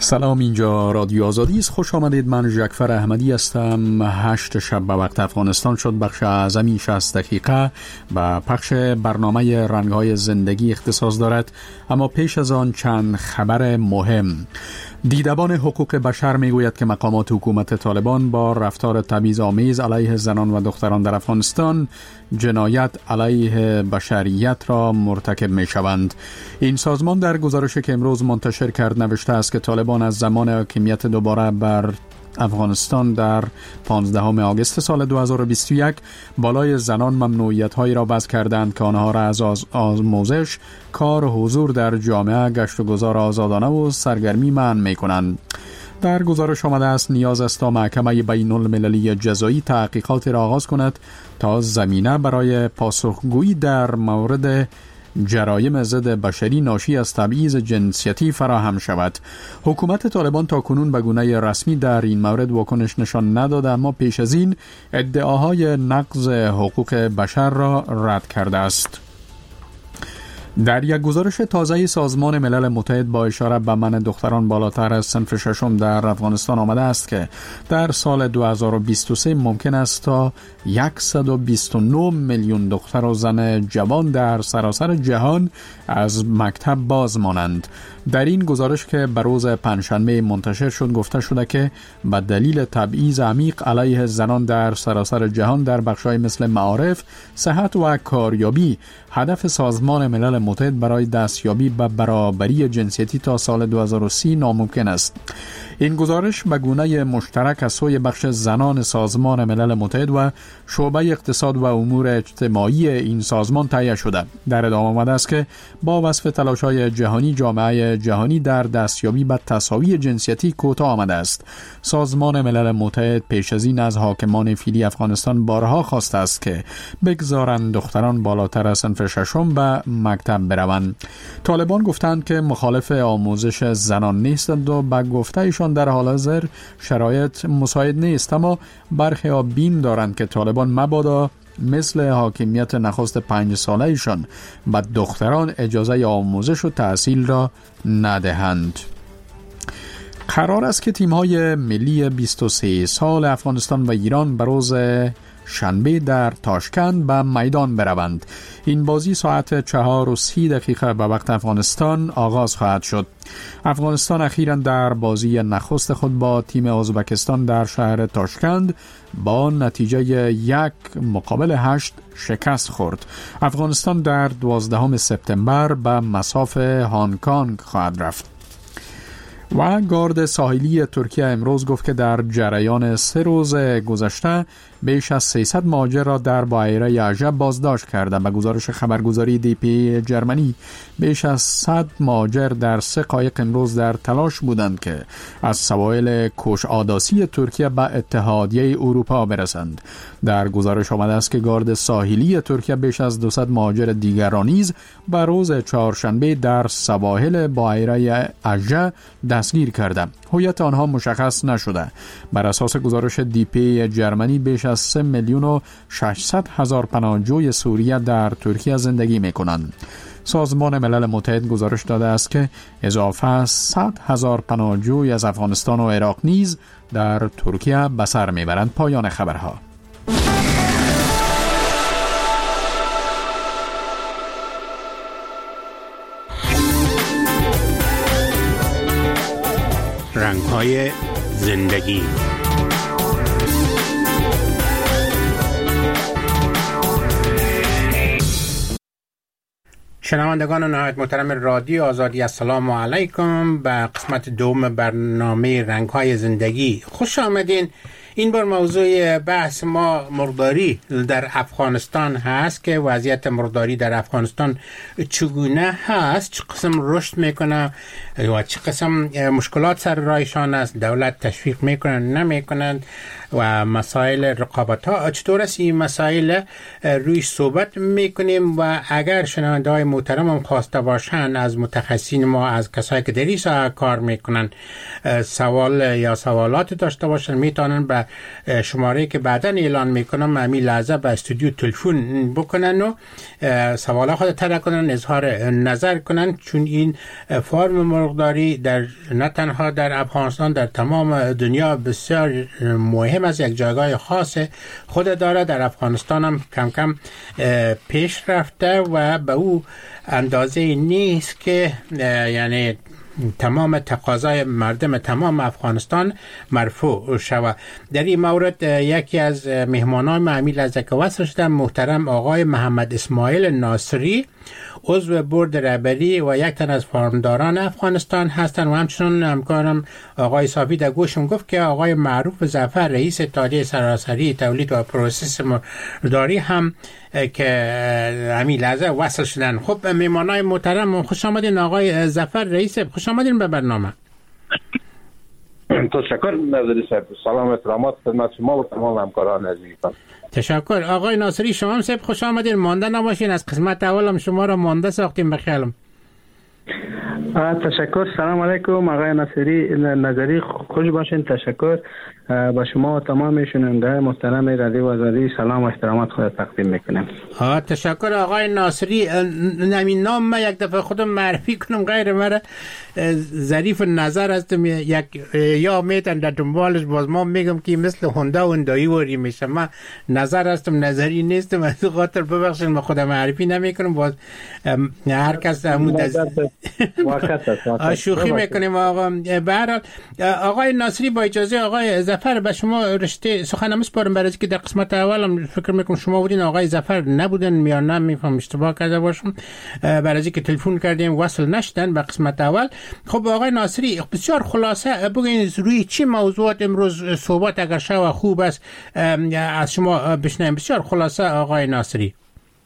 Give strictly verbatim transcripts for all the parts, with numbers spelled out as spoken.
سلام، اینجا رادیو آزادی است. خوش آمدید. من جعفر احمدی هستم. هشت شب به وقت افغانستان شد. بخش اعظمی شصت دقیقه به پخش برنامه رنگ‌های زندگی اختصاص دارد، اما پیش از آن چند خبر مهم. دیدبان حقوق بشر میگوید که مقامات حکومت طالبان با رفتار تبعیض‌آمیز علیه زنان و دختران در افغانستان جنایت علیه بشریت را مرتکب میشوند. این سازمان در گزارشی که امروز منتشر کرد نوشته است که طالبان از زمان حاکمیت دوباره بر افغانستان در پانزدهم آگوست سال دو هزار و بیست و یک بالای زنان ممنوعیت‌هایی را وضع کردند که آنها را از آموزش، کار و حضور در جامعه، گشت و گذار آزادانه و سرگرمی منع می‌کنند. در گزارش آمده است نیاز است تا محکمه بین المللی جزایی تحقیقات را آغاز کند تا زمینه برای پاسخگویی در مورد جرایم ضد بشری ناشی از تبعیض جنسیتی فراهم شود. حکومت طالبان تاکنون به گونه رسمی در این مورد واکنش نشان نداده، اما پیش از این ادعاهای نقض حقوق بشر را رد کرده است. در یک گزارش تازه سازمان ملل متحد با اشاره به منع دختران بالاتر از صنف ششم در افغانستان آمده است که در سال دو هزار و بیست و سه ممکن است تا صد و بیست و نه میلیون دختر و زن جوان در سراسر جهان از مکتب باز مانند. در این گزارش که به روز پنجشنبه منتشر شد گفته شده که به دلیل تبعیض عمیق علیه زنان در سراسر جهان در بخش‌های مثل معارف، صحت و کاریابی، هدف سازمان ملل متحد برای دستیابی به برابری جنسیتی تا سال دو هزار و سی ناممکن است. این گزارش به گونه مشترک از سوی بخش زنان سازمان ملل متحد و شعبه اقتصاد و امور اجتماعی این سازمان تهیه شده. در ادامه آمده است که با وصف تلاش‌های جهانی، جامعه جهانی در دستیابی به تساوی جنسیتی کوتاه آمده است. سازمان ملل متحد پیش از این از حاکمان فعلی افغانستان بارها خواسته است که بگذارند دختران بالاتر از صنف ششم به مکتب بروند. طالبان گفتند که مخالف آموزش زنان نیستند و به گفته ایشان در حال حاضر شرایط مساعد نیست، اما برخی ها بیم دارند که طالبان مبادا مثل حاکمیت نخست پنج ساله ایشان به دختران اجازه آموزش و تحصیل را ندهند. قرار است که تیم‌های ملی بیست و سه سال افغانستان و ایران به روز شنبه در تاشکند به میدان بروند. این بازی ساعت چهار و سی دقیقه به وقت افغانستان آغاز خواهد شد. افغانستان اخیراً در بازی نخست خود با تیم ازبکستان در شهر تاشکند با نتیجه یک مقابل هشت شکست خورد. افغانستان در دوازدهم سپتامبر به مصاف هنگ کنگ خواهد رفت. و گارد ساحلی ترکیه امروز گفت که در جریان سه روز گذشته بیش از سیصد مهاجر را در بحیره اژه بازداشت کرده. به گزارش خبرگزاری دی پی جرمنی بیش از صد مهاجر در سه قایق امروز در تلاش بودند که از سواحل کوش آداسی ترکیه به اتحادیه اروپا برسند. در گزارش آمده است که گارد ساحلی ترکیه بیش از دویست مهاجر دیگر را نیز به روز چهارشنبه در سواحل بحیره اژه دستگیر کرده. هویت آنها مشخص نشده. بر اساس گزارش دی پی جرمنی بیش از سه میلیون و ششصد هزار پناهجوی سوریه در ترکیه زندگی می‌کنند. سازمان ملل متحد گزارش داده است که اضافه صد هزار پناهجوی از افغانستان و عراق نیز در ترکیه به سر میبرند. پایان خبرها. رنگ‌های زندگی. شنوندگان نهایت محترم رادیو آزادی، السلام علیکم. به قسمت دوم برنامه رنگ‌های زندگی خوش آمدین. این بار موضوع بحث ما مرداری در افغانستان هست که وضعیت مرداری در افغانستان چگونه هست، چه قسم رشد میکنه و چه قسم مشکلات سر راهشان است، دولت تشویق میکنن نمیکنند و مسائل رقابت ها. چطور است این مسائل روی صحبت میکنیم و اگر شنونده های محترم هم خواسته باشن از متخصصین ما، از کسایی که در این ساحه کار میکنن، سوال یا سوالات داشته باشن، میتونن به شماره که بعدا اعلان میکنم همین لحظه به استودیو تلفن بکنن و سوالات خود طرح کنن، اظهار نظر کنن، چون این فرم مرغداری در نه تنها در افغانستان، در تمام دنیا بسیار مهم از یک جایگاه خاص خود داره. در افغانستان هم کم کم پیش رفته و به او اندازه نیست که یعنی تمام تقاضای مردم تمام افغانستان مرفوع شود. در این مورد یکی از مهمانان معمیل از که وصل شدن محترم آقای محمد اسماعیل ناصری، عضو بورد رهبری و یک تن از فارمداران افغانستان هستند و همچنین همکارم آقای صافی در گوشم گفت که آقای معروف ظفر رئیس اتحادیه سراسری تولید و پروسس مرغداری هم که همین لحظه وصل شدن. خب مهمانای محترم خوش آمدین. آقای ظفر رئیس، خوش آمدین به برنامه. تشکر نظری صاحب. سلام و احترامات خدمت شما و تمام همکاران عزیزم. تشکر. آقای ناصری شما هم صاحب خوش آمدین. مانده نباشین، از قسمت اول هم شما را مانده ساختیم به خیالم. تشکر. سلام علیکم آقای ناصری نظری، خوش باشین. تشکر با شما و تمام شنونده محترم رادیو آزادی سلام و احترامات خود تقدیم میکنم. ها تشکر آقای ناصری. نمی نام ما یک دفعه خودم معرفی کنم، غیر مرا ظریف نظر هستم، یک یا میتن در دنبالش، باز ما میگم که مثل هوندا و هوندایی وری میشه. من نظر هستم، نظری نیستم، از خاطر ببخشید ما خودم معرفی نمیکنم، باز هر کس همون شوخی میکنیم. آقا به هر حال آقای ناصری با اجازه آقای ظفر به شما رشته سخن میسپارم، برای که در قسمت اول هم فکر میکنم شما بودین، آقای ظفر نبودن یا نه، میفهم اشتباه کرده باشم، برای که تلفن کردیم وصل نشدن به قسمت اول. خب آقای ناصری بسیار خلاصه بگین روی چی موضوعات امروز صحبت اگر شو خوب است از شما بشنویم. بسیار خلاصه آقای ناصری.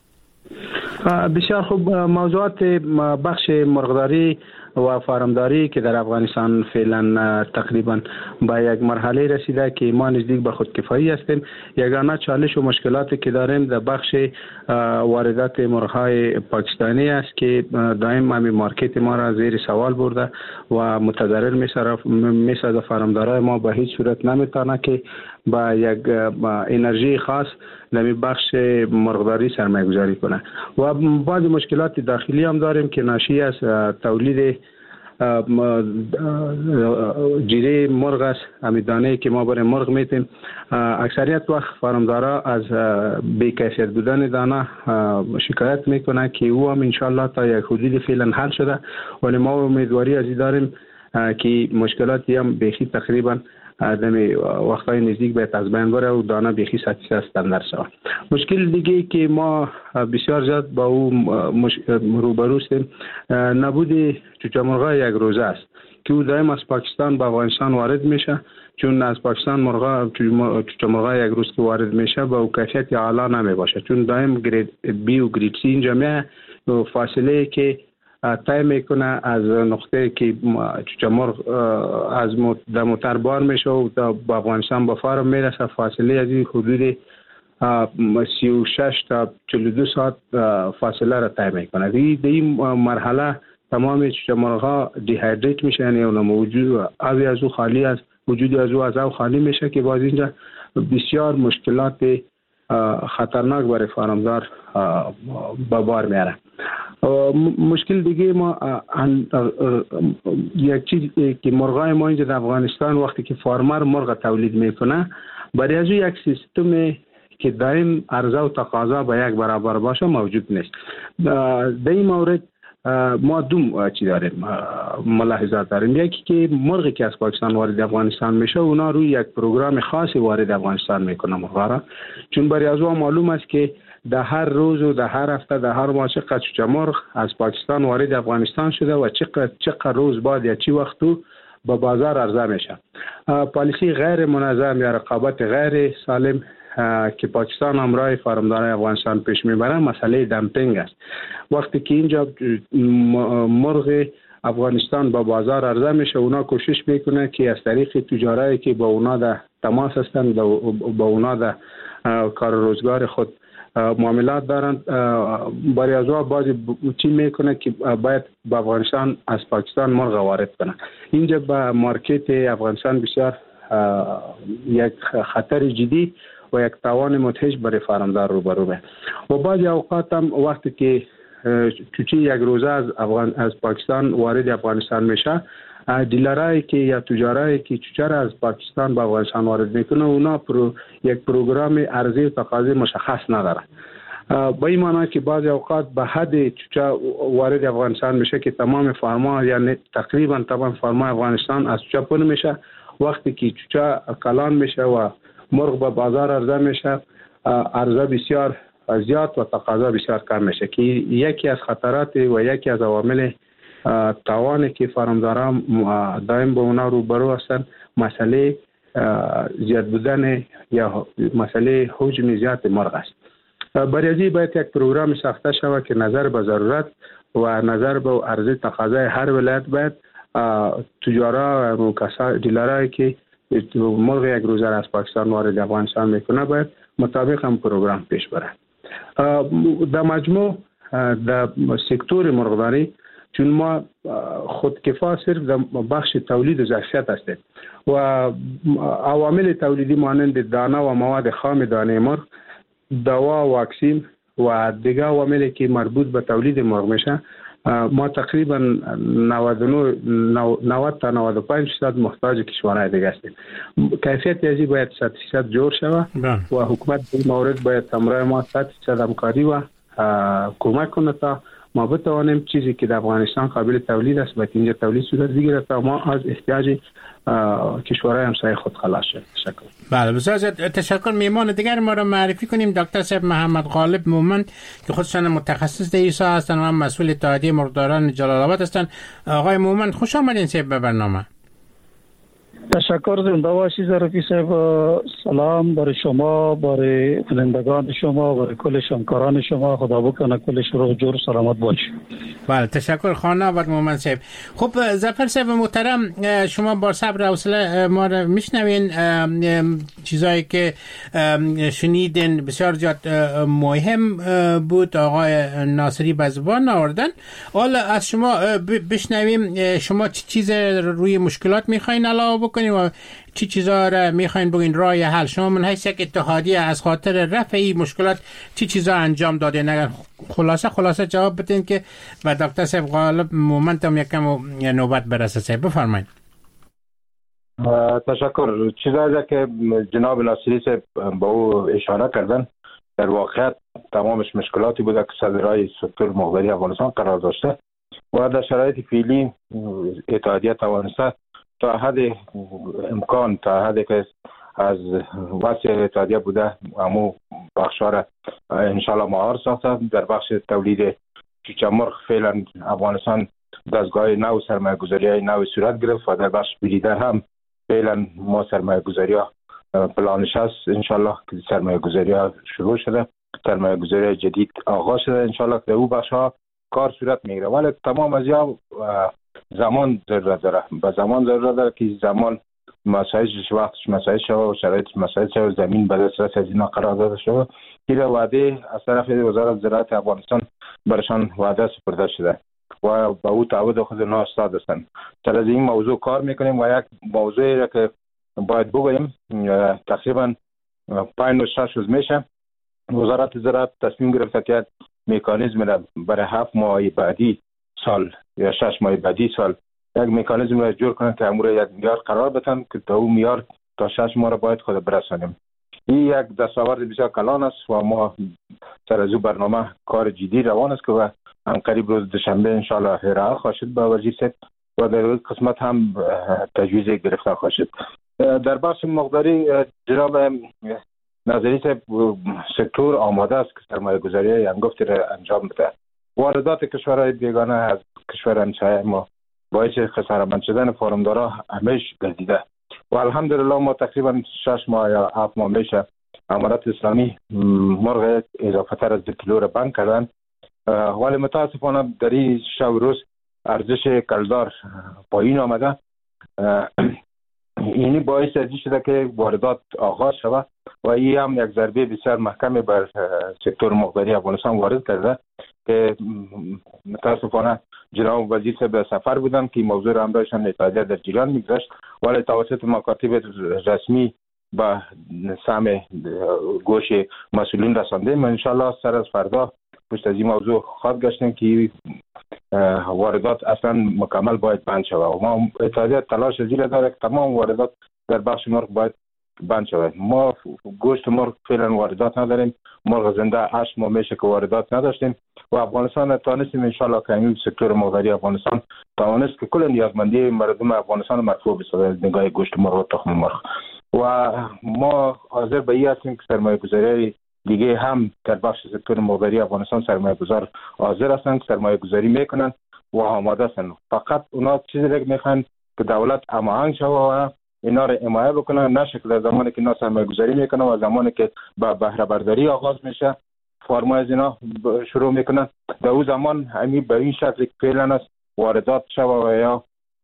بسیار خوب. موضوعات بخش مرغداری و فارمداری که در افغانستان فعلا تقریبا به یک مرحله رسیده که ما نزدیک به خودکفایی هستیم. یگانه چالش و مشکلاتی که داریم در بخش واردات مرغ‌های پاکستانی است که دائم همین مارکت ما را زیر سوال برده و متضرر می‌سازد. فارمدارای ما به هیچ صورت نمیتونه که با یک با انرژی خاص در بخش مرغداری سرمایه گذاری کنه و بعض مشکلات داخلی هم داریم که ناشی از تولید جیره مرغ است. همین دانه که ما برای مرغ میتیم، اکثریت وقت فارمدارا از بی‌کیفیت بودن دانه شکایت میکنه که او هم انشالله تا یک حدود فعلا حل شده، ولی ما امیدواری از این داریم که مشکلاتی هم بیخی تقریبا دمی وقتای نزدیک به از بین بره و دانه بیخی سطحی استاندارد شود. مشکل دیگه که ما بسیار زیاد با او مش... روبرو هستیم نبود چوچه مرغای یک روزه است که او دائم از پاکستان به افغانستان وارد میشه، چون از پاکستان مرغا چوچه مرغای یک روز که وارد میشه با او کیفیت اعلی نمی باشه، چون دائم گرید بی و گرید سی اینجا میه، فاصله که طی میکنه از نقطه که چوچه مرغ از در موتر بار میشه و با افغانستان به فارم میرسه، فاصله از این حدود سی و شش تا چهل و دو ساعت فاصله را طی میکنه. در این مرحله تمام چوچه مرغ دیهایدریت میشه، یعنی اونم وجود آبی از او خالی است، وجود از او از او خالی میشه که باز اینجا بسیار مشکلات خطرناک برای فارمدار به بار میاره. مشکل دیگه ما یک چیز که مرغای ما اینجا در افغانستان وقتی که فارمر مرغ تولید میکنه، برای از یک سیستم که دائم عرضه و تقاضا به یک برابر باشه موجود نیست. در این مورد ما دوم چی داریم ملاحظات داریم. یکی که مرغی که از پاکستان وارد افغانستان میشه اونا روی یک پروگرام خاصی وارد افغانستان میکنه مرغا، چون برای از اون معلوم است که در هر روز و در هر هفته در هر ماه چقدر چوچه مرغ از پاکستان وارد افغانستان شده و چقدر چقدر روز بعد یا چی وقتو به بازار عرضه میشه. پالیسی غیر منظم یا رقابت غیر سالم که پاکستان همراه فارمدارای افغانستان پیش میبره مسئله دمپینگ است. وقتی که اینجا مرغ افغانستان با بازار عرضه میشه، اونا کوشش میکنه که از طریق تجارایی که با اونا در تماس هستند با اونا در کار روزگار خود معاملات دارند. برای از او بعضی چی میکنه که باید به افغانستان از پاکستان مرغ وارد کنه. اینجا به مارکت افغانستان بسیار یک خطر جدی و یک تاوان مدهش برای فارمدار روبرو به. و بعضی اوقات هم وقتی که چوچی یک روزه از افغان از پاکستان وارد افغانستان میشه، دیلرایی که یا تجارایی که چوچه را از پاکستان به افغانستان وارد میکنه اونا پرو یک پروگرام عرضه و تقاضا مشخص نداره. با این معنی که بعضی اوقات به حد چوچه وارد افغانستان میشه که تمام فرما یعنی تقریبا تمام فرما افغانستان از چوچه پر میشه. وقتی که چوچه کلان میشه و مرغ به بازار عرضه میشه، عرضه بسیار زیاد و تقاضا بسیار کم میشه که یکی از خطرات و یکی از عوامل تاوانی که فارمداران دائم با اونا روبرو هستند مسئله زیاد بودن یا مسئله حجم زیاد مرغ است. برای ازی باید یک پروگرام ساخته شود که نظر به ضرورت و نظر به عرضه تقاضای هر ولایت باید تجارا و کسا دیلرایی که مرغ یک روزه از پاکستان وارد افغانستان میکنه باید مطابق هم پروگرام پیش بره. در مجموع در سکتور مرغداری چون ما خودکفا صرف در بخش تولید و ظرفیت هستیم و عوامل تولیدی مانند دانه و مواد خام دانه مرغ، دوا و واکسین و دیگر عواملی که مربوط به تولید مرغ میشه، ما تقریبا نود و نه نود تا نود و پنج درصد محتاج کشورهای دیگه هستیم. کیفیت ازی باید صد درصد جور شود و حکومت در مورد باید همراه ما صد درصد همکاری و کمک کنه تا ما بتوانیم چیزی که در افغانستان قابل تولید است باید اینجا تولید صورت بگیره تا ما از احتیاج کشورهای همسایه خود خلاص شد. تشکر. بله بسیار تشکر. میهمان دیگر ما را معرفی کنیم. دکتر صاحب محمد غالب مومند که خودشان متخصص در ایسا هستند و هم مسئول اتحادیه مرغداران جلال آباد هستند. آقای مومند خوش آمدین صاحب به برنامه. تشکر. زنده باشید رفیق صاحب. سلام برای شما، برای کنندگان شما، برای کل همکاران شما. خدا بکنه کل شروع جور سلامت باشید. بله تشکر خانه آباد مومند صاحب. خب ظفر صاحب محترم، شما با صبر و حوصله ما را میشنوین. چیزایی که شنیدین بسیار زیاد مهم بود، آقای ناصری به زبان آوردن. حالا از شما بشنویم شما چی چیز روی مشکلات میخواین علاوه بکنیم و چی چیزا را میخواین بگین راه حل. شما من حیث یک اتحادیه از خاطر رفع این مشکلات چی چیزا انجام دادین؟ اگر خلاصه خلاصه جواب بدین که و دکتر صاحب غالب مومنت هم یکم نوبت برسه. صاحب بفرمایید. تشکر. چیزایی که جناب ناصری صاحب با او اشاره کردن در واقع تمامش مشکلاتی بوده که صدرای سکتور مرغداری افغانستان قرار داشته و در شرایط فعلی اتحادیه توانسته تا حد امکان تا حدی که از واسه اتحادیه بوده امو بخشا را انشالله مهار ساخته. در بخش تولید چوچه مرغ فعلا افغانستان دستگاه نو سرمایه گذاری های نو صورت گرفت و در بخش بریدر هم فعلا ما سرمایه گذاری ها پلانش هست. انشالله که سرمایه گذاری ها شروع شده، سرمایه گذاری جدید آغاز شده. انشالله که او بخش ها کار صورت میگیره، ولی تمام از یا زمان ضرورت داره. به زمان ضرورت داره که زمان مسائلش وقتش مسائل شده و شرایط مسائل شده، زمین به دسترس از اینا قرار داده شده. این وعده از طرف وزارت زراعت افغانستان برشان وعده سپرده شده و با او تعهد خود اونا استاد هستند. سر از این موضوع کار میکنیم و یک موضوعی را که باید بگویم تقریبا پنج و شش روز میشه وزارت زراعت تصمیم گرفته که مکانیزم را برای هفت ماه بعدی سال یا شش ماه بعدی سال یک مکانیزم را جور کنند که امور یک میار قرار بدن که تا اون میار تا شش ماه را باید خود برسانیم. این یک دستاورد بسیار کلان است و ما سر از او برنامه کار جدی روان است که و هم قریب روز دوشنبه انشالله ارائه خواهد شد به وزیر صاحب و در این قسمت هم تجویز گرفته خواهد شد. در بخش مرغداری جناب ناظری صاحب سکتور آماده است که سرمایه گذاری هنگفتی را انجام بده. واردات کشورهای بیگانه از کشور همسایه ما باعث خسارتمند شدن فارمدارا همیشه گردیده و الحمدلله ما تقریبا شش ماه یا هفت ماه میشه امارات اسلامی مرغ اضافه تر از دو کیلو را بند کردن، ولی متاسفانه در این شب روز ارزش کلدار پایین آمده. اینی باعث ازی شده که واردات آغاز شود و این هم یک ضربه بسیار محکمی بر سکتور مقداری افغانستان وارد کرده که متاسفانه جناب وزیر صاحب به سفر بودن که موضوع را هم داشتن اتحادیه در جریان میگذاشت، ولی توسط مکاتب رسمی به سهم گوش مسئولین رسانده. ما انشالله سر از فردا پشت از این موضوع خواهد گشتیم که واردات اصلا مکمل باید بند شود و ما اتحادیه تلاش زیر داره که تمام واردات در بخش مرغ باید بند شود. ما گوشت مرغ فعلا واردات نداریم، مرغ زنده هشت ماه میشه که واردات نداشتیم و افغانستان توانستیم انشالله که این سکتور مرغداری افغانستان توانست که کل نیازمندی مردم افغانستان مرفوع بسازد از نگاه گوشت مرغ و تخم مرغ. و ما حاضر به این هستیم که سرمایه گذاری دیگه هم در بخش سکتور مرغداری افغانستان سرمایه گذار حاضر هستند که سرمایه گذاری میکنن و آماده هستند. فقط اونا چیزی رو میخوان که دولت هماهنگ شود و اینا رو حمایت بکنن، نشه که در زمانی که اینا سرمایه گذاری میکنن و زمانی که به بهره برداری آغاز میشه فرما از اینا شروع میکنن، در اون زمان همین به این شکل که فعلا است واردات شود و یا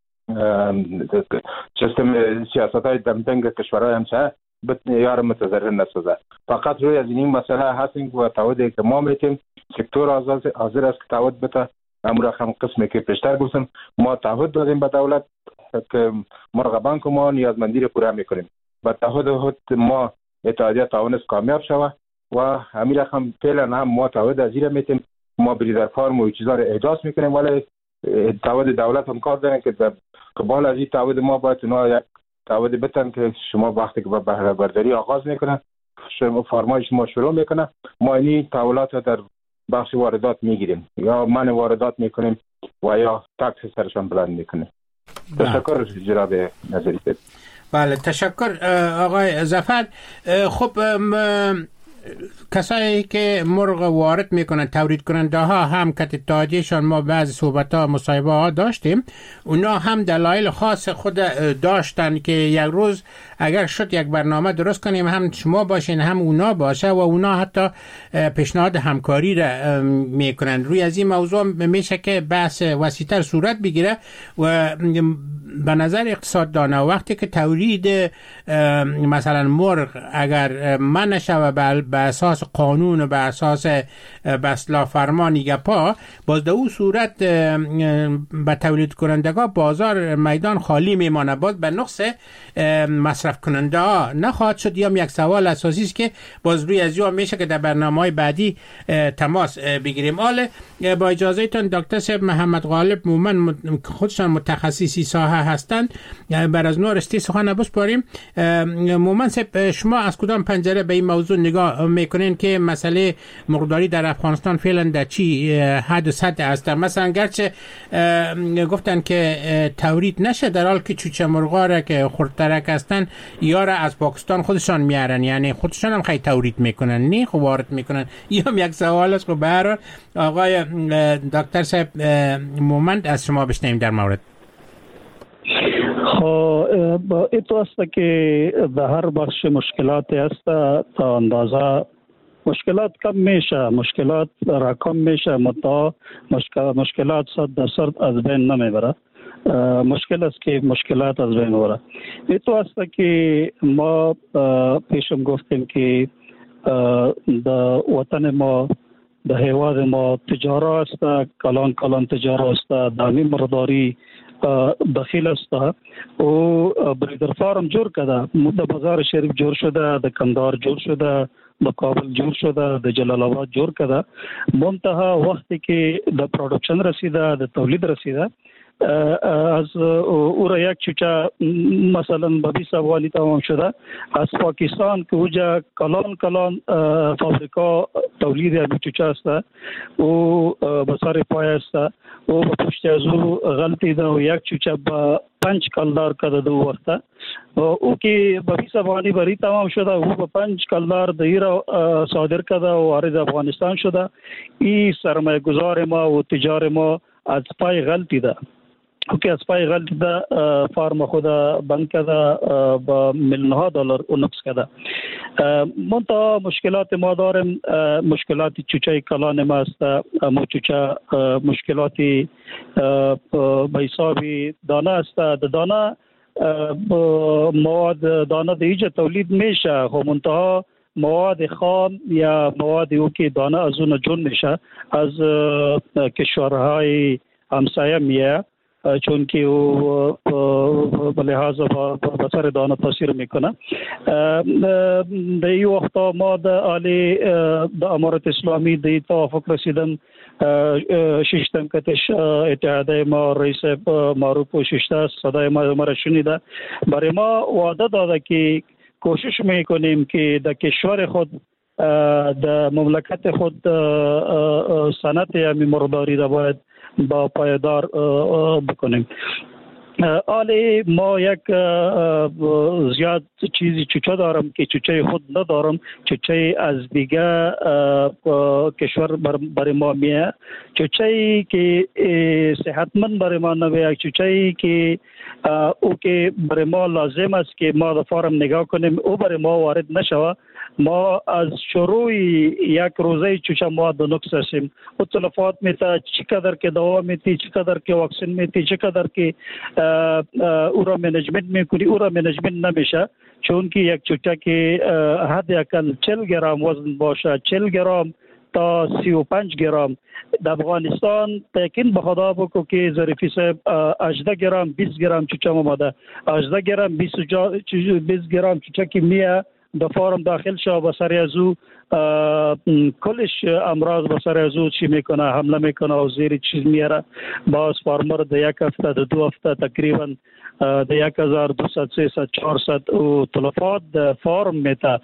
سیستم سیاست های دمپینگ کشورهای همسایه یار متضرر نسازه. فقط روی از این مسئله هستیم و تعهدی که ما میتیم سکتور حاضر است که تعهد بده. امروز هم قسمی که پیشتر گفتم ما تعهد دادیم به دولت که مرغ بانک ما نیازمندی رو پوره میکنیم. با تعهد ما اتحادیه توانست کامیاب شود و همین رقم فعلا هم ما تعهد از این میتیم ما بریدر فارم و چیزا رو احداث میکنیم، ولی تعهد دولت هم کار دارن که در قبال از این تعهد ما باید اونا یک تعهد بتن که شما وقتی که به بهره برداری آغاز میکنن شما فرمای شما شروع میکنه ما این تعهدات در بخش واردات میگیریم یا من واردات میکنیم و یا تاکس سرشان بلند میکنیم. تشکر جناب نظری. بله تشکر آقای ظفر. خب کسایی که مرغ وارد میکنن تولید کننده ها هم که اتحادیهشان ما بعضی صحبت ها مصاحبه ها داشتیم، اونا هم دلایل خاص خود داشتن که یک روز اگر شد یک برنامه درست کنیم هم شما باشین هم اونا باشه و اونا حتی پیشنهاد همکاری را میکنن. روی از این موضوع میشه که بحث وسیع‌تر صورت بگیره و به نظر اقتصاددانا وقتی که تولید مثلا مرغ اگر من نشه به اساس قانون و به اساس بسلا فرمانی گپا باز در اون صورت به تولید کنندگان بازار میدان خالی میمانه، باز به نقص مصرف کننده ها نخواهد شد. یا یک سوال اساسی است که باز روی از اون میشه که در برنامه‌های بعدی تماس بگیریم. حالا با اجازهتون دکتر صاحب محمد غالب مومن خودشان متخصصی ساحه هستند بر از نور استی سخن بسپاریم. مومن صاحب شما از کدام پنجره به این موضوع نگاه میکنین که مسئله مرغداری در افغانستان فعلا در چی حد و سطح است؟ مثلا گرچه گفتن که تولید نشه در حال که چوچه مرغا را که خردترک هستن یا را از پاکستان خودشان میارن، یعنی خودشان هم خیلی تولید میکنن نه خب وارد میکنن. یا هم یک سوال است. خب به هر حال آقای دکتر صاحب مومند از شما بشنویم در مورد. خب ایتو است که در هر بخش مشکلات است تا اندازه مشکلات کم میشه، مشکلات رقم میشه متا مشکلات صد درصد از بین نمیبره. مشکل است که مشکلات از بین بره. ایتو است که ما پیشم گفتیم که در وطن ما در هیواد ما تجارت است، کلان کلان تجارت است، دامی مرداری داخل است و بریدر فارم جور کرده، در بازار شریف جور شده، در کندهار جور شده، در کابل جور شده، در جلال آباد جور کرده. منتها وقتی که در پرودکشن رسیده، در تولید رسیده، از او را یک چوچه مثلا به بیست افغانی تمام شده از پاکستان که اوجا کلان کلان فابریکا تولید یک چوچه است او بسار پای است او به پشت از او غلطی ده و یک چوچه به پنج کلدار کرده دو وقته او که به بیست افغانی بری تمام شده او به پنج کلدار دهی را صادر کرده و وارد افغانستان شده. این سرمایه گذار ما و تجار ما از پای غلطی ده که از پای غلطی ده فارم خود بند کرده با میلیون ها دلار و نقص کرده. منتها مشکلات ما داریم، مشکلات چوچه کلان ما است، مو چوچه مشکلاتی به حساب دانه است. دانه مواد دانه دیگه تولید میشه، خب منتها مواد خام یا مواد او که دانه از اون جون میشه از کشورهای همسایه میه، چون که او به لحاظ بسر دانه تاثیر میکنه. در این وقت ما در عالی در امارت اسلامی در توافق رسیدن ششتم کتش اتحادیه ما رئیس معروف و ششته صدای ما مرا شنیده، برای ما وعده داده که کوشش میکنیم که در کشور خود در مملکت خود صنعت همی مرداری را باید با پایدار بکنیم. آلی ما یک زیاد چیزی چوچه دارم که چوچه خود ندارم، چوچه از دیگه کشور برای ما میه، چوچه که صحتمند برای ما نویه، چوچه که او که برای ما لازم است که ما در فارم نگاه کنیم او برای ما وارد نشوه. ما از شروع یک روزه چوچه ما دو نقص هستیم. او تلفات میتا چقدر که دوا میتی، چقدر که واکسین میتی، چقدر که او را منیجمنت میکنی، او را منیجمنت نمیشه، چون که یک چوچه که حد اقل چهل گرم وزن باشه، چهل گرم تا سی و پنج گرم در افغانستان تاکین به خدا بکو که ظریفی صاحب هجده گرم بیست گرم چوچه آمده، هجده گرم بیست گرم چوچه که میه در فارم داخل شو به سر از او کلش امراض به سر از او چی میکنه، حمله میکنه و زیر چیز میاره. باز فارمر در یک هفته در دو هفته تقریبا در یک هزار دویست سیصد چهارصد و تلفات در فارم میته.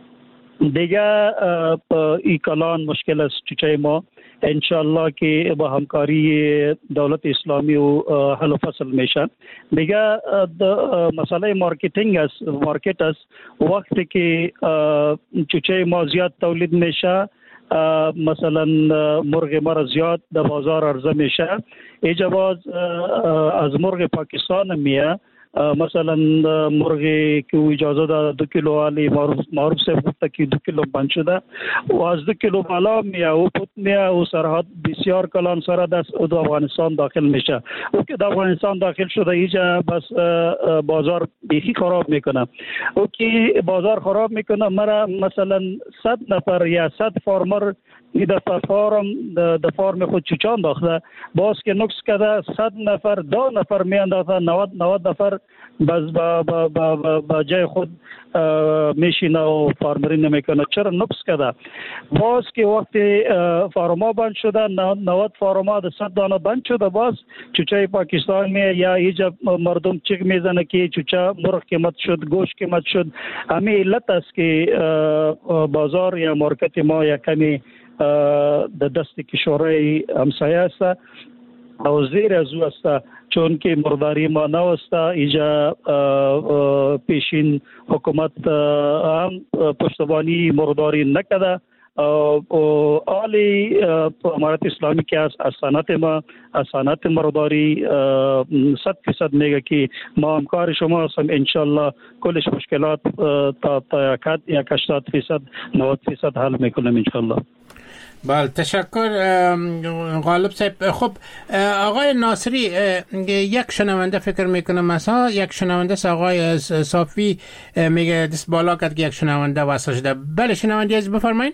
دیگه ای کلان مشکل است چوچه ما، انشالله که با همکاری دولت اسلامی و حل و فصل میشه. دیگه مسئله مارکتینگ است، مارکت است. وقتی که چوچه ما زیاد تولید میشه، مثلا مرغ ما زیاد در بازار عرضه میشه، ایجا باز از مرغ پاکستان میه، مثلا مرغی که اجازه داده دو کیلو علی معروف سے گفته که دو کیلو بند شده و از دو کیلو بالا میه و پت میه و سرحد بسیار کلان سر دست و افغانستان داخل میشه. او که در افغانستان داخل شده ایجا بس بازار بیخی خراب میکنه. او که بازار خراب میکنه مرا مثلا صد نفر یا صد فارمر ای دفعه فارم د فارم خود چوچان داخته، باز که نقص کده صد نفر دو نفر میاندازه، نود نود نفر باز با با با با جای خود میشینه و فارمری نمیکنه. چرا نقص کده؟ باز که وقتی فارما بند شده، نود فارما د صد دانه بند شده، باز چوچه پاکستان می یا ایجا مردم چیک میزنه که چوچه مرغ قیمت شد، گوشت قیمت شد. همین علت است که بازار یا مارکت ما یا کمی در دست کشورهای همسایه است و زیر از او است، چون که مرداری ما نوسته. ایجا پیشین حکومت هم پشتبانی مرداری نکده. آلی امارت اسلامی که از صنعت ما از صنعت مرداری صد فیصد میگه که ما همکار شما هستم، انشالله کلش مشکلات تا تا یک هشتاد فیصد نود فیصد حل میکنم انشالله. بله تشکر غالب صاحب. خب آقای ناصری، یک شنونده فکر میکنم مثلا یک شنونده آقای صافی میگه دست بالا کرد که یک شنونده واسه شده. بله شنونده از بفرمایید.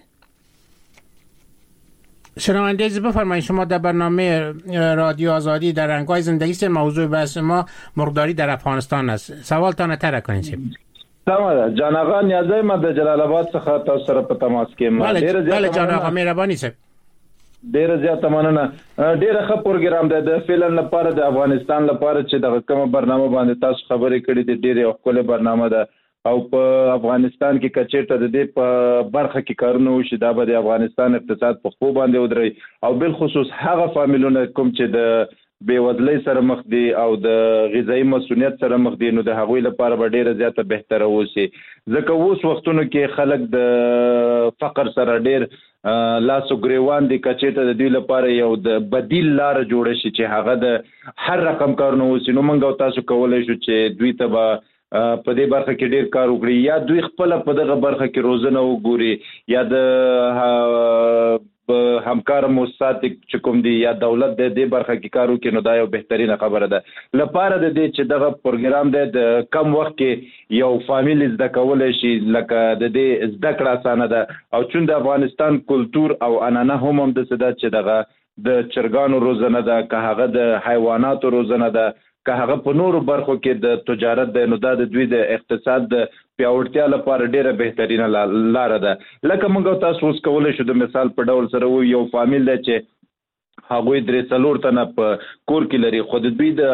شنونده از بفرمایید. شما در برنامه رادیو آزادی در رنگ‌های زندگی است. موضوع بحث ما مرغداری در افغانستان است. سوالتان طرح کنید. سلام جان آقا نیازی ما د جلال آباد څخه تاسو سره په تماس کې ما ډیر زیات بله جان آقا مهرباني صاحب ډیر زیات مننه. ډیر ښه پروګرام دی د فلم لپاره د افغانستان لپاره چې د کومه برنامه باندې تاسو خبرې کړې دي. ډیره ښکلې برنامه ده او په افغانستان کې کچېرته د دې په برخه کې کارونه وشي دا به د افغانستان اقتصاد په خو باندې ودري او بل خصوص هغه فامیلونه کوم چې د بیوزلۍ سره مخ دي او د غذایی مسؤلیت سره مخ دي، نو د هغوی لپاره به ډیره زیاته بهتره اوسي. ځکه اوس وختونو کې خلک د فقر سره ډیر لاسو ګریوان دي. کچېرته د دوی لپاره یو د بدیل لاره جوړه شي چې هغه د هر رقم کارونه وسي، نو موږ او تاسو کولی شو چې دوی ته به په دې برخه کې ډیر کار وکړي، یا دوی خپل په دغه برخه کې روزنه وګوري، یا د همکار موسسات چې کوم دي یا دولت د دې برخه کې کارو کې نو دا یو بهترینه خبره ده. لپاره د دې چې دغه پروګرام د کم وخت کې یو فامیل زده کولای شي لکه د دې زده کړه اسانه ده او چون د افغانستان کلچر او عنعنه هم هم د صدا چې دغه د چرګانو روزنه ده که هغه د حیواناتو روزنه ده که هغه په نورو برخو کې د تجارت د نو د دوی د اقتصاد د پیاوړتیا لپاره ډیره بهترینه لار ده. لکه موږ تاسو اوس کولای شو د مثال په ډول سره یو فامیل دی چې هغوی درې څلور تنه په کور کې لري خو د دوی د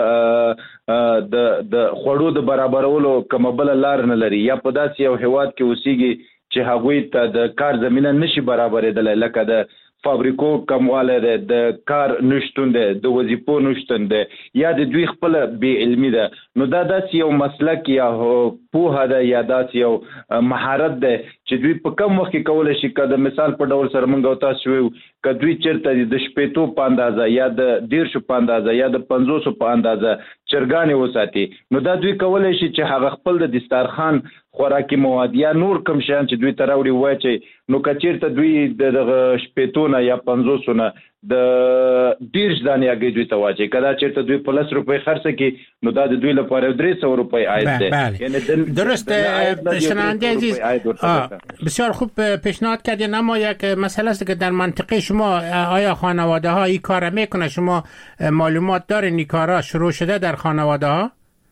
د د خوړو د برابرولو کومه بل لار نه لري یا په داسې یو هیواد کې اوسېږي چې هغوی ته د کار زمینه نشي برابرېدلی لکه د فابریکو کمواله ده د کار نشتون ده د وظیفو نشتون ده یا د دوی خپل بې علمي ده نو دا داسې یو مسلک یا پوهه ده یا داسې یو مهارت ده چې دوی په کم وخت کې کولی شي که د مثال په ډول سره موږ او تاسو ویو که دوی چېرته د شپېتو په اندازه یا د دېرشو په اندازه یا د پنځوسو په اندازه چرګانې وساتي نو دا دوی کولی شي چې هغه خپل د دسترخوان خوراکي مواد یا نور کم شیان چې دوی ته راوړي واچي نو که چېرته دوی د دغه شپېتو نه یا پنځوسو نه د دېرش دانې هګۍ دوی ته واچي که دا چېرته دوی په لس روپۍ خرڅه کړي نو دا د دوی لپاره درې سوه روپۍ عاید دی. درست شنونده عزیز بسیار خوب پیشنهاد کردین اما یک مسئله است که در منطقه شما آیا خانواده ها این کار میکنه؟ شما معلومات دارین این کارا شروع شده در خانواده ها؟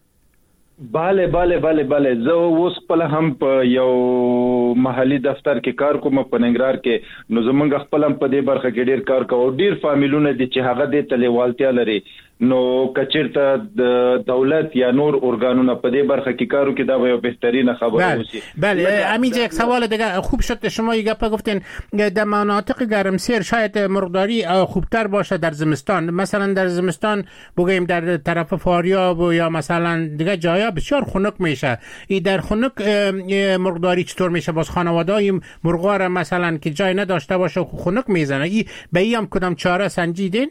بله بله بله بله زه اوس خپل هم په یو محلي دفتر کې کار کوم په ننګرهار کې نو زمونږ خپل هم په دې برخه کې ډیر کار کوو ډیر فامیلونه دي چې هغه دې ته لیوالتیا لري نو کچیرته د دولت یا نور ارگانونه په دې برخه کې کارو کې دا یو بهترین خبره وسی. بله همینجا یک سوال دیگه خوب شد شما یک گپ گفتین در مناطق گرمسیر شاید مرغداری خوبتر باشه در زمستان مثلا در زمستان بگیم در طرف فاریاب یا مثلا دیگه جایا بسیار خنک میشه این در خنک مرغداری چطور میشه باز خانواده های مرغا را مثلا که جای نداشته باشه خنک میزنه این به این هم کدام چاره سنجیدین؟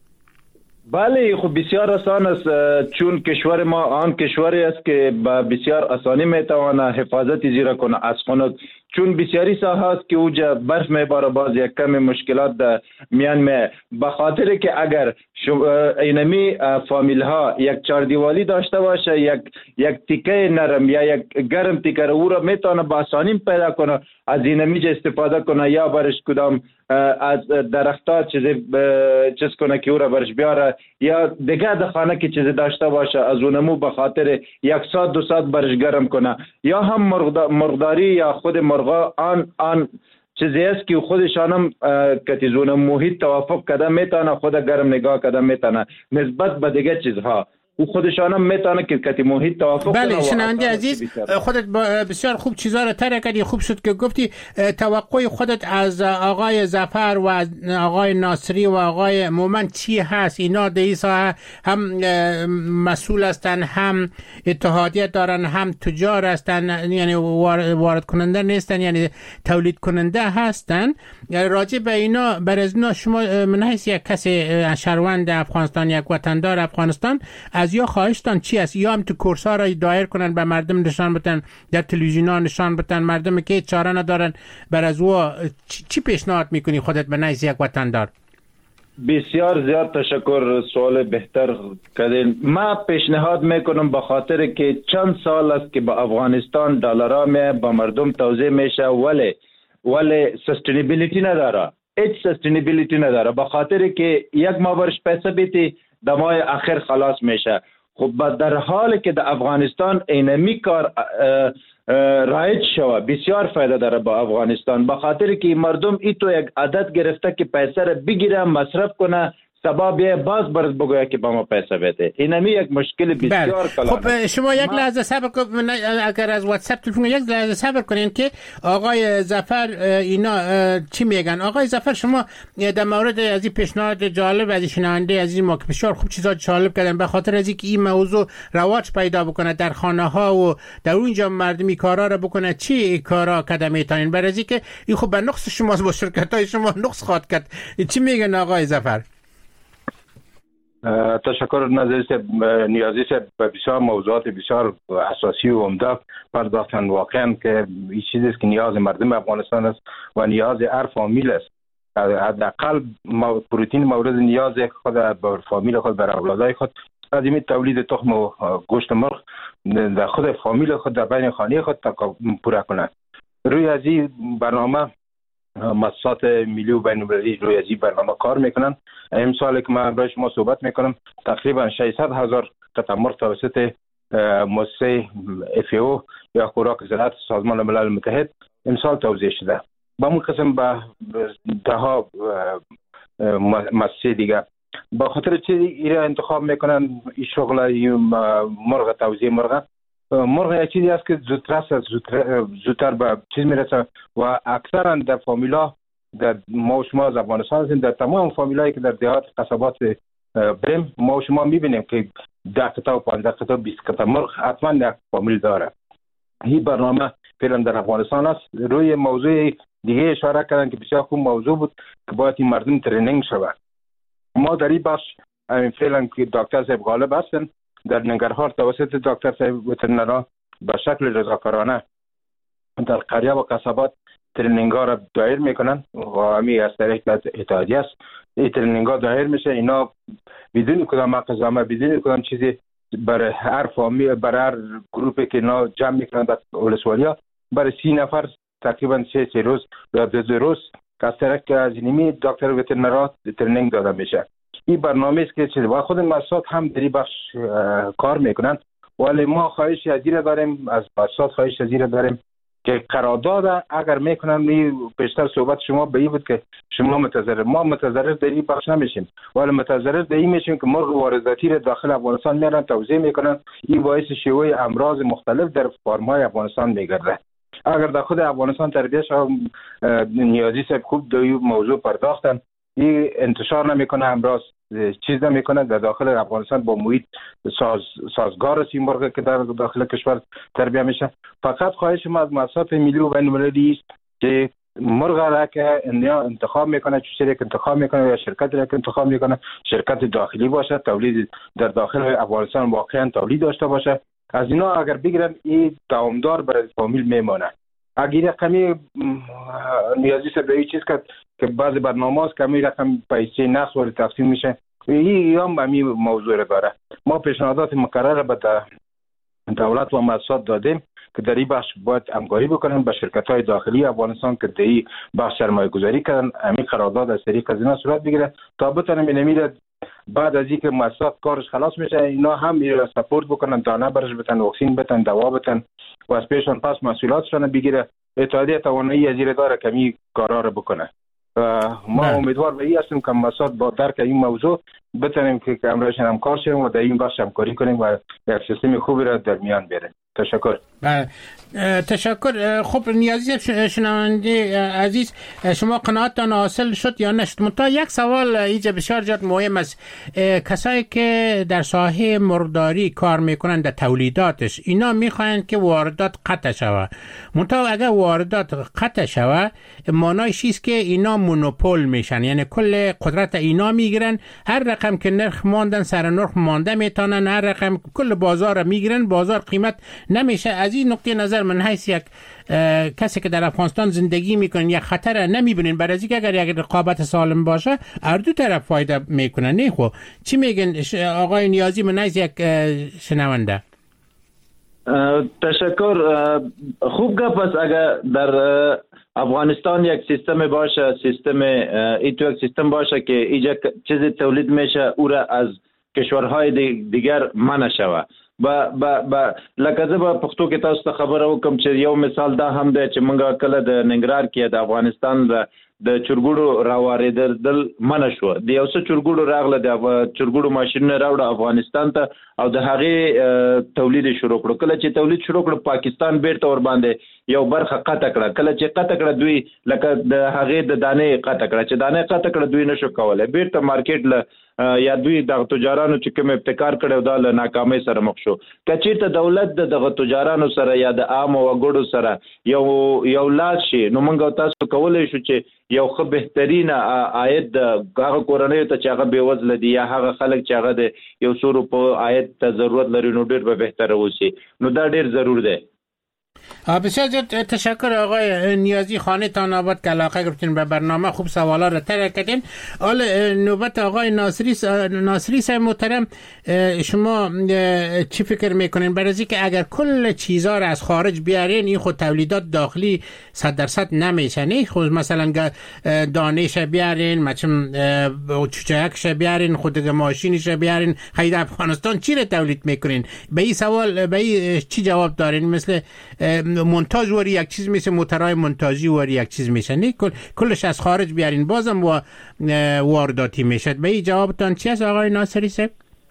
بله خب بسیار آسان است چون کشور ما آن کشوری است که با بسیار آسانی میتواند حفاظت زیرا کنه از خنک چون بسیاری ساحه است که اوجا برف میباره باز یک کم مشکلات در میان می بخاطر که اگر اینمی فامیل ها یک چاردیوالی داشته باشه یک یک تیکه نرم یا یک گرم تیکه او را میتونه با آسانی پیدا کنه از اینمی استفاده کنه یا برش کدام از درختها چیزی چیز کنه که او را برش بیاره یا دیگه در خانه که چیزی داشته باشه از اونمو بخاطر یک ساعت دو ساعت برش گرم کنه یا هم مرغداری یا خود مرغ آن آن چیزی است که خودشان هم کتیزون محیط توافق کده میتونه خود گرم نگاه کده میتونه نسبت به دیگه چیزها او خودشان هم میتونه که کتی محیط توافق کنه. بله شنونده عزیز خودت بسیار خوب چیزا رو تره کردی خوب شد که گفتی توقع خودت از آقای ظفر و از آقای ناصری و آقای مومن چی هست؟ اینا در این ساحه هم مسئول هستن هم اتحادیه دارن هم تجار هستن یعنی وارد کننده نیستن یعنی تولید کننده هستن راجع به اینا بر از اینا شما من حیث یک کسی شهروند افغانستان یک وطندار افغانستان از یا خواهشتان چی است یا هم تو کورس ها را دایر کنن به مردم نشان بدن در تلویزیون ها نشان بدن مردم که چاره ندارن بر از او چی پیشنهاد میکنی خودت به نزد یک وطندار؟ بسیار زیاد تشکر سوال بهتر کردین. ما پیشنهاد میکنم به خاطر که چند سال است که به افغانستان دلارا می به مردم توزیع میشه ولی ولی سستینبیلیتی نداره هیچ سستینبیلیتی نداره به خاطر که یک ماه برش پیسه بیتی دمای آخر خلاص میشه. خب در حالی که در افغانستان اینمی کار رایج شوه بسیار فایده داره با افغانستان به خاطر که مردم ای تو یک عادت گرفته که پیسه را بگیره مصرف کنه سبب باز برد بگوید که با ما پیسه بده اینمی یک مشکل بسیار کلان. خب شما یک لحظه صبر کنید اگر از واتساپ تلفن یک لحظه صبر کنین که آقای ظفر اینا چی میگن. آقای ظفر شما در مورد از این پیشنهاد جالب از شنونده عزیز ما که بسیار خوب چیزا جالب کردن به خاطر از اینکه این موضوع رواج پیدا بکنه در خانه ها و در اونجا مردمی کارا رو بکنه چی کارا کده میتونین برای اینکه این خب به نقص شما با شرکت های شما نقص خواهد کرد. چی میگن آقای ظفر؟ تشکر نظری صاحب نیازی صاحب بسیار موضوعات بسیار اساسی و عمده پرداختن واقعا که این چیزی است که نیاز مردم افغانستان است و نیاز هر فامیل است حداقل پروتئین مورد نیاز خود بر فامیل خود، بر اولادای خود، از این تولید تخم و گوشت مرغ در خود فامیل خود در بین خانه خود پوره کنند. روی از این برنامه مؤسسات ملی و بین المللی روی از این برنامه کار میکنن. امسال که من برای شما صحبت میکنم تقریبا ششصد هزار قطعه مرغ توسط مؤسسه اف ای او یا خوراک زراعت سازمان ملل متحد امسال توزیع شده. با اون قسم به ده ها مؤسسه دیگه. با خاطر چی ایره انتخاب میکنن این شغل مرغ توزیع مرغ؟ مرغ یک چیزی است که زودتر زودتر به چیز میرسه و اکثرا در فامیلا در ما و شما از افغانستان هستیم، در تمام فامیلایی که در دهات قصبات بریم ما و شما میبینیم که ده قطعه و پانزده قطعه بیست قطعه مرغ حتما یک فامیل داره. این برنامه فعلا در افغانستان است. روی موضوع دیگه اشاره کردن که بسیار خوب موضوع بود که باید این مردم ترینینگ شود. ما در این بخش فعلا که دکتر صاحب غالب هستن در ننگرهار توسط دکتر صاحب وترنرا به شکل رضاکارانه در قریه و قصبات ترینینگ ها را دایر میکنن و همی از طریق اتحادیه است. این ترینینگ ها دایر میشه، اینا بدون کدام مقزامه بدون کدام چیزی برای هر فامیل برای هر گروپی که اینا جمع میکنن در ولسوالیا برای سی نفر تقریبا سه سه روز یا دو دو روز از طریق از اینمی دکتر وترنرا ترینینگ داده میشه. این برنامه است که چیزی و خود مؤسسات هم در این بخش کار میکنن، ولی ما خواهش از این داریم، از مؤسسات خواهش از این داریم که قرارداد اگر میکنن، این بیشتر صحبت شما به این بود که شما متضرر، ما متضرر در این بخش نمیشیم، ولی متضرر در این میشیم که مرغ وارداتی را داخل افغانستان میارن توزیع میکنن. این باعث شیوع امراض مختلف در فارم‌های افغانستان میگرده. اگر در خود افغانستان تربیت شد، نیازی صاحب خوب در این موضوع پرداختن، این انتشار نمیکنه، امراض چیز نمیکنه در داخل افغانستان با محیط ساز سازگار است این مرغ که در داخل کشور تربیت میشه. فقط خواهش ما از مؤسسات ملی و بین المللی است که مرغ را که انتخاب میکنه، چه شرکت انتخاب میکنه یا شرکت را که انتخاب میکنه شرکت داخلی باشه، تولید در داخل افغانستان واقعا تولید داشته باشه. از اینا اگر بگیرن این دوامدار برای فامیل میمونه. اگر رقمی نیازی سر به این چیز که که بعض برنامه هست که همین رقم پیسه نقص وارد تقسیم میشه، این هم به همین موضوع داره. ما پیشنهادات مکرر به دولت و مؤسسات دادیم که در این بخش باید همکاری بکنن با شرکت های داخلی افغانستان که در این بخش سرمایه گذاری کردن، همین قرارداد از طریق از اینا صورت بگیره تا بتونن بنمیره بعد از اینکه مؤسسات کارش خلاص میشه اینا هم میره سپورت بکنن، دانه برش بتن، واکسین بتن، دوا بتن و از پیشان پس مسئولیتشون بگیره. اتحادیه توانایی از این داره که این کارا رو بکنه. ما نه. امیدوار به این هستیم که مؤسسات با درک این موضوع بتونیم که امروز هم کار شیم و در این بخش همکاری کنیم و یک سیستم خوبی را در میان بیاریم. تشکر. بله تشکر. خب نیازی شنونده عزیز، شما قناعتتان حاصل شد یا نشد؟ منتها یک سوال اینجا بسیار جد مهم است. کسایی که در ساحه مرغداری کار میکنن در تولیداتش، اینا میخواین که واردات قطع شود. منتها اگر واردات قطع شود معنیش چیست که اینا مونوپول میشن، یعنی کل قدرت اینا میگیرن، هر رقم که نرخ ماندن سر نرخ مانده میتونن، هر رقم کل بازار میگیرن، بازار قیمت نمیشه. از این نقطه نظر من حیث یک کسی که در افغانستان زندگی میکنن یک خطر نمیبینین، برای اینکه اگر یک رقابت سالم باشه هر دو طرف فایده میکنن. نه خب چی میگن آقای نیازی من حیث یک شنونده؟ تشکر. خوب گپ است. اگر در افغانستان یک سیستم باشه، سیستم ایتو یک سیستم باشه که اینجا چیزی تولید میشه او را از کشورهای دیگر منع شود. با با با لکه زه په پښتو کې تاسو ته خبره وکم چې یو مثال دا هم دی چې موږ کله د ننګرهار کې د افغانستان د د چرګوړو راوارېدل منع شو. د یو څه چرګوړو راغله، د چرګوړو ماشینونه راوړه افغانستان ته او د هغې تولید شروع کړو. کله چې تولید شروع کړو پاکستان بیرته ور باندې یو برخه قطع کړه. کله چې قطع کړه دوی لکه د هغې د دانې قطع کړه، چې دانې قطع کړه دوی نشو کولی بیرته مارکیټ له یا دوی د تجارانو چې کوم ابتکار کړو دا له ناکامۍ سره مخ شو. که چېرته دولت د دغه تجارانو سره یا د عامو وګړو سره یو یو لاس شي نو موږ تاسو کولی شو چې یو ښه بهترین عاید د هغه کورنیو ته چې هغه بېوزله دي یا هغه خلک چې هغه د یو څو روپو عاید ته ضرورت لري نو ډېر به بهتره اوسي. نو دا ډېر ضرور دی. بسیار زیاد تشکر آقای نیازی، خانه تان آباد که علاقه گرفتین به برنامه، خوب سوالا رو طرح کردین. حالا نوبت آقای ناصری ناصری صاحب محترم، شما چی فکر میکنین برای اینکه اگر کل چیزا رو از خارج بیارین این خود تولیدات داخلی صد درصد نمیشه، نه خود مثلا دانش بیارین، مثلا چوچکش بیارین، خود ماشینش بیارین، خرید افغانستان چی رو تولید میکنین؟ به این سوال به این چی جواب دارین؟ مثل مونتاژ وری یک چیز میشه، موتورهای مونتاژی وری یک چیز میشه، نه کل کلش از خارج بیارین بازم و وارداتی میشه. به این جوابتان چی است آقای ناصری صاحب؟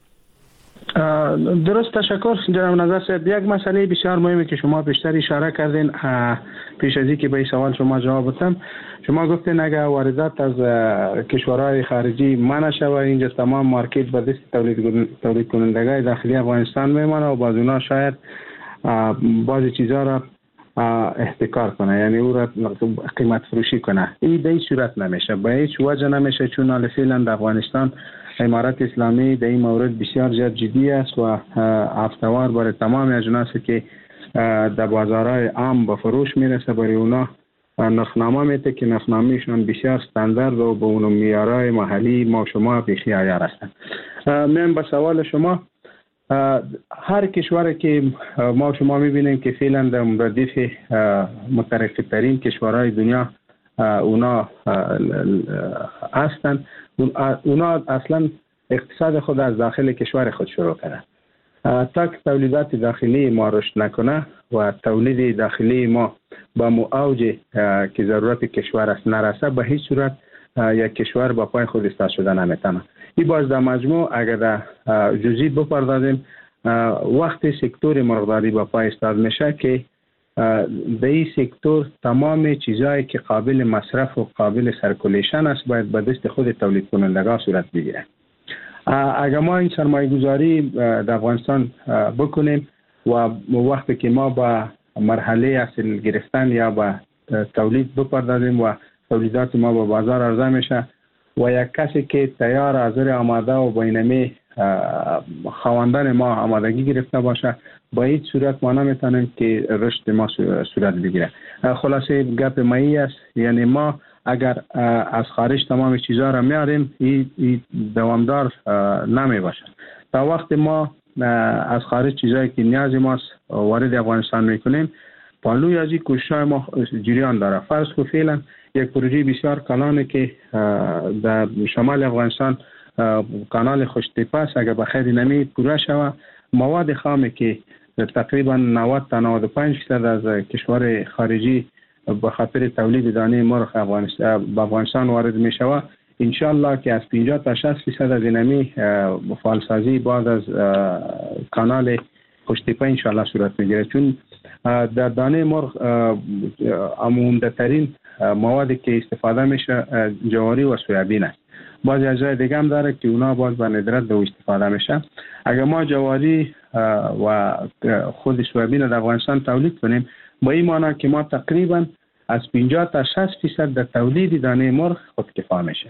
درست، تشکر جناب نظر صاحب. یک مسئله بسیار مهمی که شما بیشتر اشاره کردین پیش از اینکه به این سوال شما جواب بدم، شما گفتین اگر واردات از کشورهای خارجی منع شود، اینجا تمام مارکت به دست تولید تولید کنندگان داخلی افغانستان میمانه و باز اونا شاید بعضی چیزا را احتکار کنه، یعنی او را قیمت فروشی کنه. این به این صورت نمیشه، به هیچ وجه نمیشه، چون حال فعلا در افغانستان امارت اسلامی در این مورد بسیار زیاد جدی است و هفته‌وار برای تمام اجناسی که در بازارهای عام به فروش میرسه برای اونا نرخنامه میده که نرخنامه‌شان بسیار استاندارد و به اون معیارهای محلی ما شما بیخی عیار هستند. من به سوال شما، هر کشوری که ما شما میبینیم که فعلا در ردیف مترقی ترین کشورهای دنیا اونا هستند، اونا اصلا اقتصاد خود از داخل کشور خود شروع کردن. تا که تولیدات داخلی ما رشد نکنه و تولید داخلی ما با مو اوج که ضرورت کشور است نرسه، به هیچ صورت یک کشور با پای خود ایستاد شده نمیتونه. این باز در مجموع اگر در جزئی بپردازیم، وقتی سکتور مرغداری با پای ایستاد میشه که در این سکتور تمام چیزایی که قابل مصرف و قابل سرکولیشن است باید به دست خود تولید کنندگان صورت بگیره. اگر ما این سرمایه گذاری در افغانستان بکنیم و وقتی که ما با مرحله اصل گرفتن یا با تولید بپردازیم و تولیدات ما به بازار عرضه میشه و یک کسی که تیار حاضر آماده و بینمی خواندن ما آمادگی گرفته باشه، با این صورت ما نمیتونیم که رشد ما صورت بگیره. خلاصه گپ مایی است، یعنی ما اگر از خارج تمام چیزها را میاریم این دوامدار نمی باشه. تا وقت ما از خارج چیزایی که نیازی ماست وارد افغانستان میکنیم، پالوی از این کوشش‌های ما جریان داره. فرض کو فعلا یک پروژه بسیار کلانه که در شمال افغانستان کانال خوشتیپه است، اگر بخیر نمی پوره شود، مواد خامی که تقریبا نود تا نود و پنج درصد از کشور خارجی به خاطر تولید دانه مرغ افغانستان به افغانستان وارد می شود، ان شاء الله که از پنجاه تا شصت درصد از اینمی فعالسازی بعد از کانال خوشتیپه ان شاء الله صورت میگیره، چون در دانه مرغ عمومی ترین موادی که استفاده میشه جواری و سویابین است. بعضی از جای دیگه هم داره که اونا باز به ندرت دو استفاده میشه. اگر ما جواری و خود سویابین در افغانستان تولید کنیم، با این معنی که ما تقریبا از پنجاه تا شصت درصد در تولید دانه مرغ خودکفا میشه.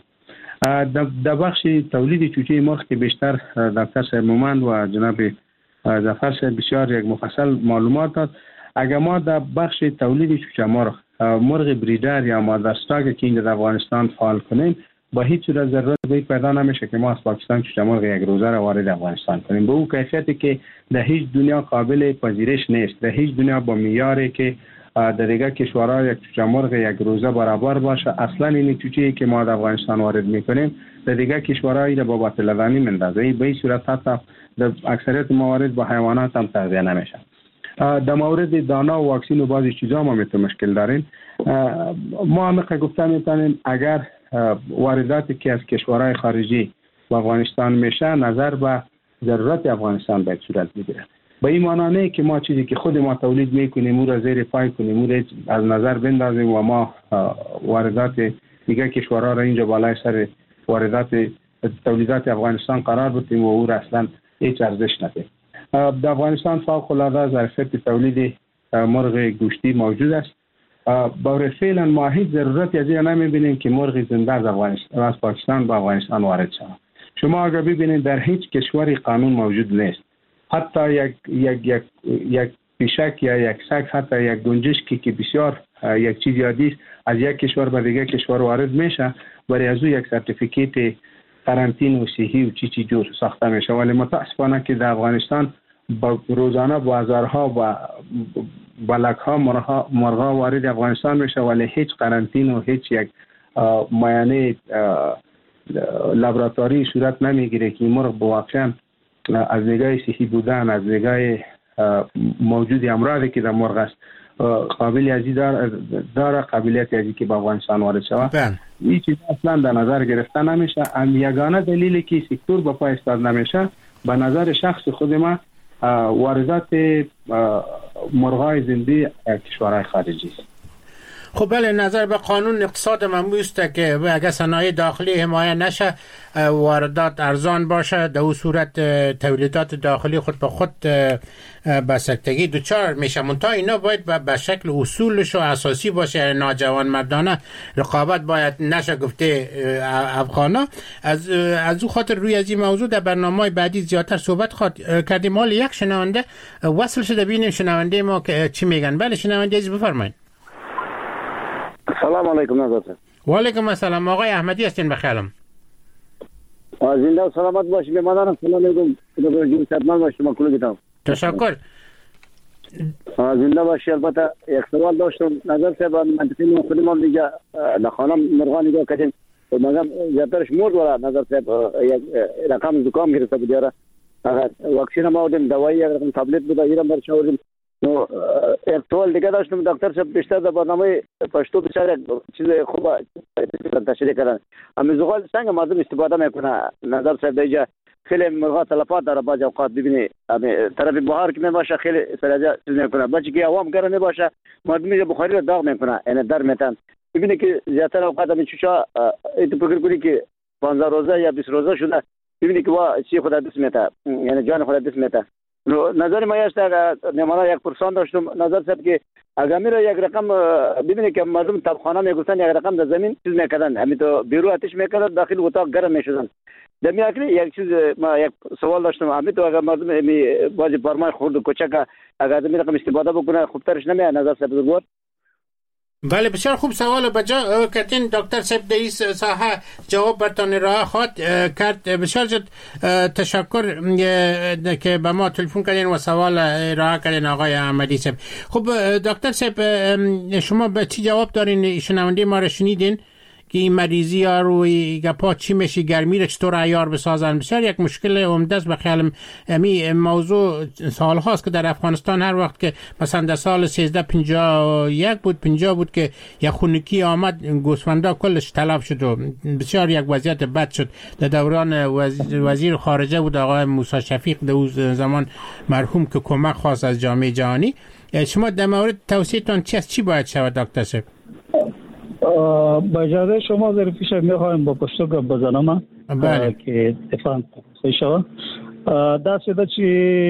در بخش تولید چوچه مرغ که بیشتر دکتر صاحب مومند و جناب ظفر صاحب بسیار یک مفصل معلومات داد. اگر ما در بخش تولید چوچه مرغ مرغ بریدر یا مادرستاگ که اینجا در افغانستان فعال کنیم، با هیچ صورت ضرورت به پیدا نمیشه که ما از پاکستان چوچه مرغ یک روزه را وارد افغانستان کنیم، به اون کیفیتی که در هیچ دنیا قابل پذیرش نیست. در هیچ دنیا با معیاری که در دیگر کشورها یک چوچه مرغ یک روزه برابر باشه، اصلا این چوچه‌ای که ما در افغانستان وارد میکنیم در دیگر کشورها را با باطل‌دانی میندازه. به این صورت حتی در اکثریت موارد با حیوانات هم تغذیه نمیشه. در مورد دانا و واکسین و بعضی چیزا ما میتون مشکل داریم. ما هم گفته میتونیم اگر وارداتی که از کشورهای خارجی و افغانستان میشه نظر به ضرورت افغانستان باید صورت بگیره. به این معنی نه که ما چیزی که خود ما تولید میکنیم او را زیر پای کنیم، او را از نظر بندازیم و ما واردات دیگه کشورها را اینجا بالای سر واردات تولیدات افغانستان قرار بدیم و او را اصلا هیچ ارزش ندهیم. در افغانستان فوق العاده ظرفیت تولید مرغ گوشتی موجود است. برای فعلا ما هیچ ضرورتی از این نمیبینیم که مرغ زنده از افغانستان از پاکستان به افغانستان وارد شود. شما اگر ببینید در هیچ کشوری قانون موجود نیست. حتی یک یک یک یک بیشک یا یک سگ حتی یک گنجشکی که بسیار یک چیز یادی است از یک کشور به دیگر کشور وارد میشه برای از او یک سرتیفیکیت قرنطینه و صحی و چی چی جور ساخته میشه. ولی متاسفانه که در افغانستان با روزانه با هزارها و بلک‌ها مرغا مرغا وارد افغانستان میشه ولی هیچ قرنطینه و هیچ یک معاینه لابراتواری صورت نمیگیره که مرغ واقعا از نگاه صحی بودن از نگاه موجود امراضی که در مرغ است قابل ازی داره داره قابلیت ازی که به افغانستان وارد شود. این چیز اصلا در نظر گرفته نمیشه. ام یگانه دلیلی که سکتور به پای استاد نمیشه به نظر شخص خود ما واردات مرغای زنده کشورهای خارجی است. خب بله، نظر به قانون اقتصاد ممنوع است که اگر صنایع داخلی حمایه نشه واردات ارزان باشه، در اون صورت تولیدات داخلی خود به خود به سکتگی دوچار میشه. منتها اینا باید به شکل اصولش و اساسی باشه، ناجوان مردانه رقابت باید نشه گفته افغانا. از از اون خاطر روی از این موضوع در برنامه‌های بعدی زیادتر صحبت خواهد کردیم. حال یک شنونده وصل شده، ببینیم شنونده ما که چی میگن. بله شنونده عزیز بفرمایید. سلام علیکم نظر. و علیکم السلام. آقای احمدی هستین بخیرم. زنده و سلامت باشید. ممنونم. سلام علیکم. خدا جون خدمت باشید. ما کلگیتم. تشکر. زنده باشید. البته یک سوال داشتم. نظر صاحب منطقی ما خودمون دیگه در خانم مرغان نگاه کردیم. مگم زیادترش مرد ولا نظر صاحب یک رقم زکام گرفته بود یاره. واکسین ما بودیم، دوایی یک رقم تابلت بود، ایران برش آوردیم. نو یک سوال دیگه داشتم دکتر صاحب، بیشتر در برنامه پشتو بسیار چیز خوب تشریح کردن. اما زغال سنگ مردم استفاده میکنه. نظر صاحب دیگه خیلی مرغا تلفات داره بعض اوقات ببینی طرف بهار که میباشه خیلی سرجا چیز میکنه، بچه که عوام گرم میباشه مردم بخاری رو داغ میکنه، یعنی در میتن. ببینی که زیادتر اوقات همین چوشا ایتو فکر کنی که پانزده روزه یا بیست روزه شده، ببینی که وا چی خدا دست میته، یعنی جان خدا دست میته. نظر ما است اگر نمانا یک پرسان داشتم نظر صاحب که اگر میره یک رقم ببینی که مردم تبخانه میگفتن یک رقم در زمین چیز میکردن، همین تو بیرو آتش میکردن، داخل اتاق گرم میشدن. در میاکلی یک چیز ما یک سوال داشتم، همین تو اگر مردم می باز فرمای خورد و کوچک اگر می رقم استفاده بکنه خوبترش نمیاد. نظر صاحب بگو. بله بسیار خوب سوال بجا کردین دکتر صاحب در این ساحه جواب برتان راه خواد کرد. بسیار جد تشکر که به ما تلفن کردین و سوال راه کردین آقای احمدی صاحب. خب دکتر صاحب شما به چی جواب دارین؟ شنونده ما را شنیدین که این مریضی ها روی گپا چی میشه، گرمی را چطور عیار بسازن؟ بسیار یک مشکل عمده است. به خیالم امی موضوع سال هاست که در افغانستان هر وقت که مثلا در سال سیزده پنجاه و یک بود پنجاه بود که یک خونکی آمد گوسفندا کلش تلف شد و بسیار یک وضعیت بد شد. در دوران وزیر خارجه بود آقای موسی شفیق در اون زمان مرحوم که کمک خواست از جامعه جهانی. شما در مورد توصیه‌تان چی است؟ چی باید شود دکتر صاحب؟ با اجازه شما در پیش میخوایم با پشتو گپ بزنم که دفاع شوه. دا سیده چې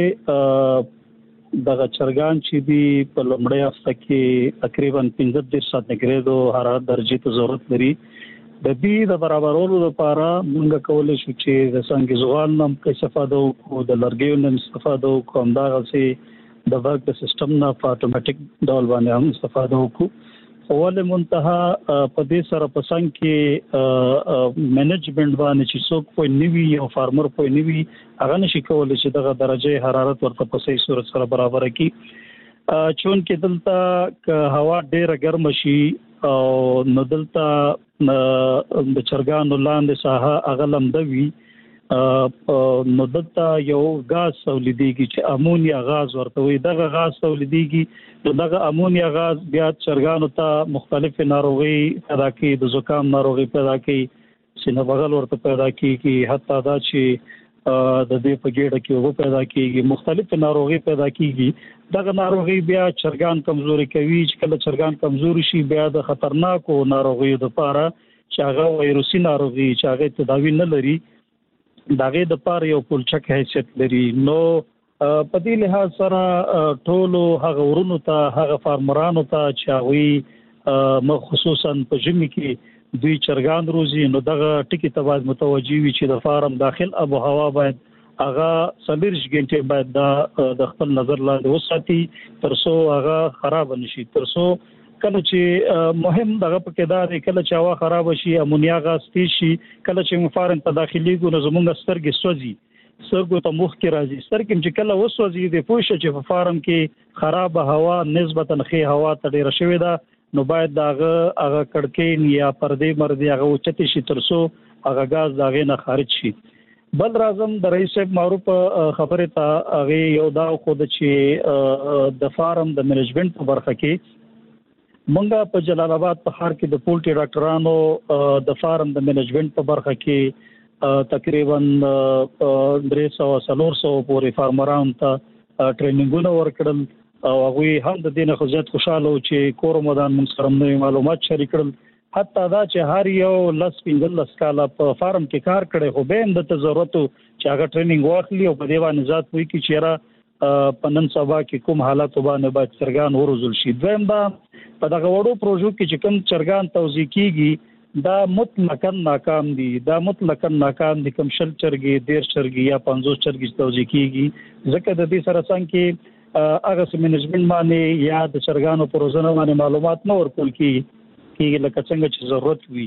دغه چرګان چې دی په لومړی هفته کې تقریبا پنځه دېرش سانتیګریډ حرارت درجې ته ضرورت لري. د دې د برابرولو لپاره موږ کولی شو چې د څنګه زغال نم کې استفاده وکړو، د لرګیو نم استفاده وکړو، همدغسې د برق د سیستم نه په اتوماتیک ډول باندې هم استفاده وکړو. اول منتها په دې سره په څنګ کې منیجمنت باندې چې څوک په نیوي او فارمر په نیوي هغه نشي کولای چې دغه درجه حرارت ورته په صحیح صورت سره برابر کړي. چون کې دلته هوا ډیره ګرم شي او نو دلته د چرګانو لاندې ساحه هغه لمدوي، نو دلته یو غاز تولیدېږي چې امونیا غاز ورته وي. دغه غاز تولیدېږي نو دغه امونیا غاز بیا چرګانو ته مختلف ناروغي پیدا کوي، د زکام ناروغي پیدا کوي، سینه بغل ورته پیدا کیږي، حتی دا چې د دې په ګډه کې وو پیدا کیږي، مختلف ناروغي پیدا کیږي. دغه ناروغي بیا چرګان کمزوري کوي. چې کله چرګان کمزوري شي بیا د خطرناکو ناروغیو لپاره چې هغه وایروسي ناروغي چې هغه تداوی نه لري دغه د پاره یو پولچک حیثیت لري. نو په دې لحاظ سره ټولو هغه ورونو ته هغه فارمرانو ته چې هغه خصوصا په ژمي کې دوی چرګان روزي، نو دغه ټکی ته باید متوجي وي چې د فارم داخل ابو هوا باید هغه څلوېښت غنټې باید د خپل نظر لاندې وساتي ترڅو هغه خراب نشي. ترڅو کله چې مهم دغه پکې دا دی کله چې هوا خراب شي امونیا غاز تیز شي کله چې مفارن ته داخلي ګو زمونږ سترګې سوځي سترګو ته مخ کې راځي سترګې چې کله وسوځي د پوښ چې په فارم کې خراب هوا نسبتا ښه هوا ته ډیره شوې ده نو باید داغه هغه کړکۍ یا پردې مردې هغه اوچتې شي ترڅو هغه غاز داغه نه خارج شي. بل راځم د رئیس صاحب معروف خبره ته هغه یو دا خو د چې د فارم د منیجمنت په برخه کې منګه په جلال آباد په ښار کې د پولټي ډاکټرانو د فارم د منیجمنت په برخه کې تقریبا درې سوه څلور سوه پورې فارمرانو ته ټریننګونه ورکړل او هغه هم د دینه خو زیات خوشاله و چې کور مدان موږ سره نوې معلومات شریک کړل حتی دا چې هر یو لس پنځه لس کاله په فارم کې کار کړي خو به هم د ضرورت چې هغه ټریننګ واخلي او په دی باندې ذات وي کې چیرې په نن سبا کې کوم حالات باندې باید چرګان ورزول شي. دویم دا په دغه وړو پروژو کې چې کوم چرګان توزیع کیږي دا مطلقاً ناکام دي دا مطلقاً ناکام دي کوم شل چرګي ډیر چرګي یا پنځوس چرګي توزیع کیږي ځکه د دې سره څنګه هغه سم منیجمنت باندې یا د چرګانو پروژنه باندې معلومات نه ورکول کیږي کیږي لکه څنګه چې ضرورت وي.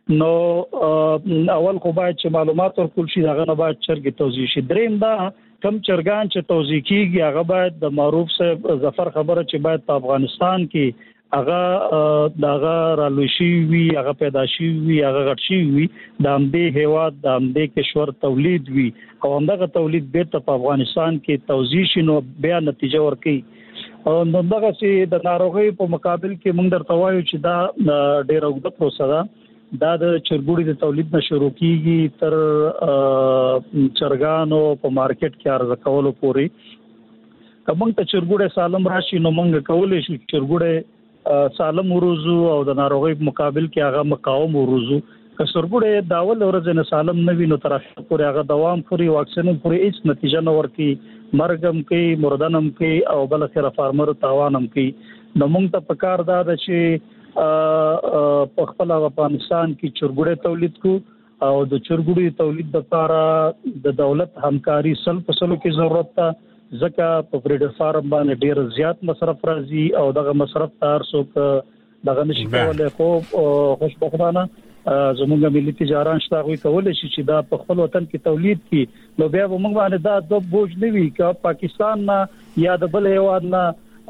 نو اول خو باید چې معلومات ورکول شي هغه نه باید چرګي توزیع شي. دریم دا کم چرګان چې توزیع کیږي هغه باید د معروف صاحب ظفر خبره چې باید په افغانستان کې هغه دغه رالوشي وي هغه پیدا شي وي هغه غټ شي وي د همدې هیواد د همدې کشور تولید وي او همدغه تولید بیرته په افغانستان کې توزیع شي نو بیا نتیجه ورکړي. او دغه چې د ناروغي په مقابل کې موږ درته وایو چې دا ډېر اوږده پروسه ده. دا د چرګوړي د تولید نه شروع کیږي تر چرګانو په مارکیټ کې عرضه کولو پورې. کوم ته چرګوړي سالم راشي نو موږ کولای شو چرګوړي سالم وروزو او د ناروغي په مقابل کې هغه مقاوم وروزو. که چرګوړي داول ورځ نه سالم نه وي نو تر اخره پورې هغه دوام پورې واکسین پورې هیڅ نتیجه نه ورکړي مرګم کوي مردنم کوي او بل اخر فارمر تاوانم کوي. نو موږ ته پکار دا ده چې په خپل افغانستان کې چرګوړي تولید کو او د چرګوړي تولید لپاره د دولت همکاري سل په سلو کې ضرورت ده ځکه په بریډر فارم باندې ډیر زیات مصرف راځي او دغه مصرف تر څو دغه نشي کولای خو خوشبختانه زموږ ملي تجاران شته غوي کولای شي چې دا په خپل وطن کې تولید کړي نو بیا موږ باندې دا د بوج نه وي چې پاکستان نه یا د بل هیواد نه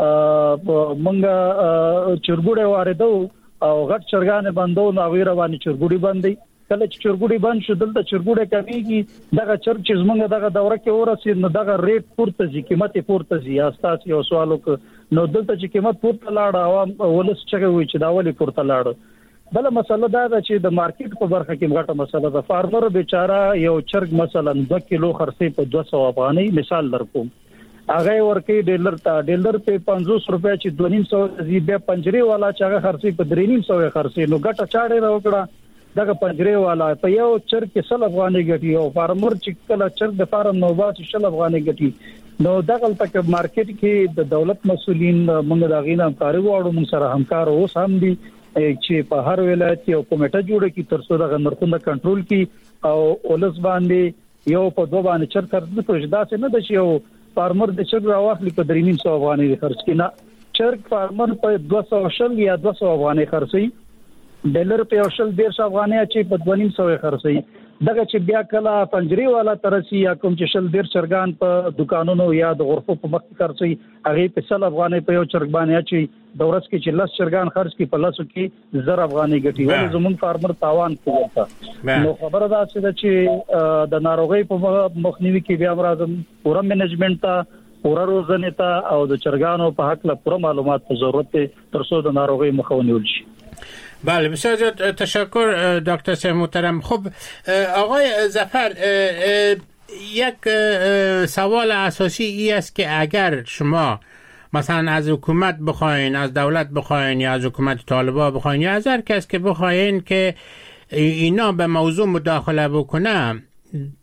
منګه چرګوړي واردو او غټ چرګان بندو نو غیر باندې چرګوړي باندې کله چې چرګوړي بند شو دلته چرګوړي کمیږي دغه چرګ چې زمونږ دغه دوره کې ورسید نو دغه ریټ پورته ځي قیمت پورته ځي اساس یو سوالو نو دلته چې قیمت پورته لاړ عوام ولس چې وي چې دا ولې پورته لاړ. بل مسله دا ده چې د مارکیټ په برخه کې غټه مسله ده. فارمر بیچاره یو چرګ مثلا دوه کیلو خرڅي په دوه سوه افغانۍ مثال درکوم هغه ورکې ډیلر ته ډیلر په پنځوس روپیا چې دوه نیم سوه زی بیا پنجري والا چې هغه خرڅي په درې نیم سوه خرڅي نو ګټه چاړې راوکړه دغه پنجري والا په یو چرګ کې سل افغانۍ ګټي او فارمر چې کله چرګ د فارم نو باسي سل افغانۍ ګټي نو دغه تک مارکیټ کې د دولت مسولین موږ دا غینه همکاري وړو موږ سره همکار اوس هم دي چې په هر ولایت یو کمیټه جوړه کی تر څو د نرخونو کنټرول کی او ولس باندې یو په دوه باندې چر کړل پروژه دا څه نه د یو فارمر د چرګ راوخلی په درې نیم سوه افغانۍ خرڅ کینا چرګ فارمر په دوه سوه شل یا دوه سوه افغانۍ خرڅي ډالر په شل ډیر افغانۍ چې په دوه نیم سوه خرڅي دغه چې بیا کله پنجري والا ترسي یا کوم چې شل ډیر چرګان په دکانونو یا د غرفو په مخ خرڅي هغه په سل افغانۍ په یو چرګ باندې چې د ورځ کې چې لس چرګان خرڅ کی په لاسو کې زر افغانۍ ګټي ولې زموږ فارمر تاوان کوي. نو خبره دا چې د ناروغي په مخنیوي کې بیا راځم پوره منیجمنت ته پوره روزنه ته او د چرګانو په حق له پوره معلومات ته ضرورت ده تر څو د ناروغي مخه ونیول شي. بله بسیار زیاد تشکر دکتر صاحب محترم. خب آقای ظفر یک سوال اساسی ای است که اگر شما مثلا از حکومت بخواین از دولت بخواین یا از حکومت طالبان بخواین یا از هر کس که بخواین که اینا به موضوع مداخله بکنه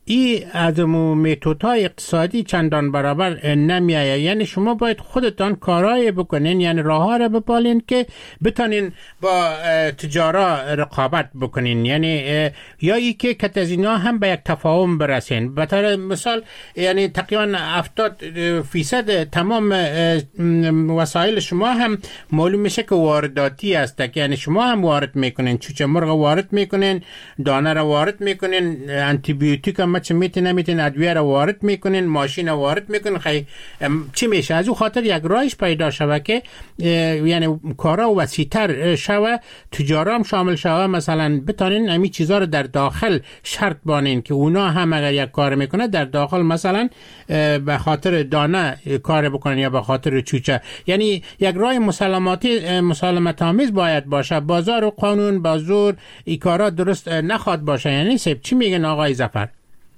این از متدهای اقتصادی چندان برابر نمیایه. یعنی شما باید خودتان کارهای بکنین، یعنی راه را بپالین که بتانین با تجارا رقابت بکنین، یعنی یا ای که کت از اینا هم به یک تفاهم برسین. به طور مثال یعنی تقریبا هفتاد فیصد تمام وسایل شما هم معلوم میشه که وارداتی است، یعنی شما هم وارد میکنین، چوچه مرغ وارد میکنین، دانه را وارد میکنین، انتی بیوتیک هم چه میتین نمیتین، ادویه را وارد میکنین، ماشین را وارد میکنین. خیلی چی میشه؟ از او خاطر یک رایش پیدا شوه که یعنی کارا وسیع‌تر شوه، تجارام شامل شوه، مثلا بتانین همین چیزا رو در داخل شرط بانین که اونا هم اگر یک کار میکنه در داخل مثلا به خاطر دانه کار بکنن یا به خاطر چوچه. یعنی یک رای مسالماتی مسالمت آمیز باید باشه. بازار و قانون با زور این کارا درست نخواد باشه. یعنی سب چی میگن آقای ظفر؟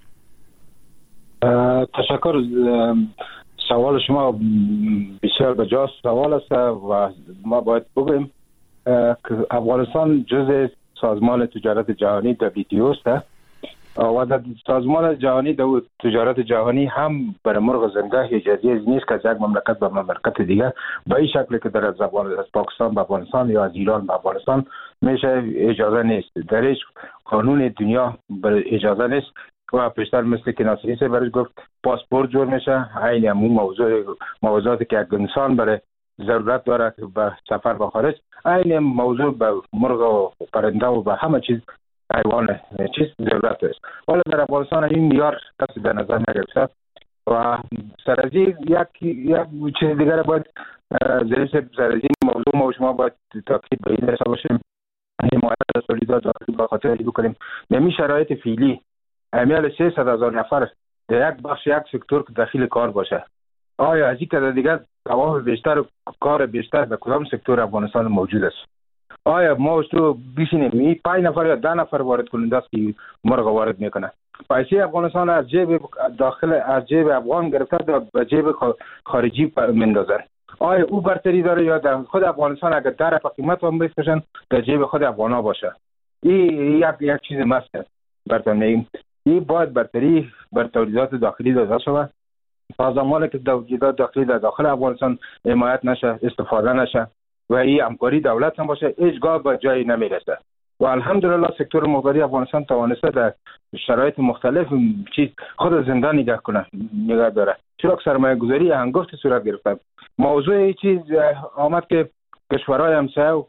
تشکر. سوال شما بسیار بجاست سوال است و ما باید بگویم که افغانستان جزء سازمان تجارت جهانی دبلیو تی او است و در سازمان جهانی در تجارت جهانی هم برای مرغ زنده اجازه نیست که از یک مملکت به مملکت دیگه به این شکلی که در از پاکستان به افغانستان یا از ایران به افغانستان میشه اجازه نیست. در هیچ قانون دنیا اجازه نیست و پیشتر مثل که ناصری سے برش گفت پاسپورت جور میشه. عین همون موضوع موضوعاتی که یک انسان برای ضرورت داره که به سفر به خارج، عین موضوع به مرغ و پرنده و به همه چیز حیوان چیز ضرورت است. ولی در افغانستان این میار کسی در نظر نگرفته و سرازی یک یک چیز دیگر باید ضریب سرازی موضوع ما و شما باید تاکید به این رسا باشیم، حمایت از تولیدات داخلی به خاطر ای بکنیم. نمی شرایط فعلی امیال سیصد هزار نفر در یک بخش یک سکتور که داخل کار باشه، آیا از این که دیگر توان بیشتر کار بیشتر در کدام سکتور افغانستان موجود است؟ آیا ما تو بیشینیم این پنج نفر یا ده نفر وارد کننده است که مرغ وارد میکنه؟ پیسه افغانستان از جیب داخل از جیب افغان گرفته به جیب خارجی مندازن. آیا او برتری داره یا در خود افغانستان اگر در په قیمت هم بفروشن در جیب خود افغانا باشه؟ این یک یک چیز مسته برتر میگیم. این باید برتری بر تولیدات داخلی داده شود تا زمانی که تولیدات داخلی در داخل افغانستان حمایت نشه، استفاده نشه و این همکاری دولت هم باشه، هیچگاه به جایی نمیرسه. و الحمدلله سکتور مقداری افغانستان توانسته در شرایط مختلف چیز خود زنده نگه کنه نگه داره. چرا که سرمایه گذاری هنگفت صورت گرفته. موضوع این چیز آمد که کشورهای همسایه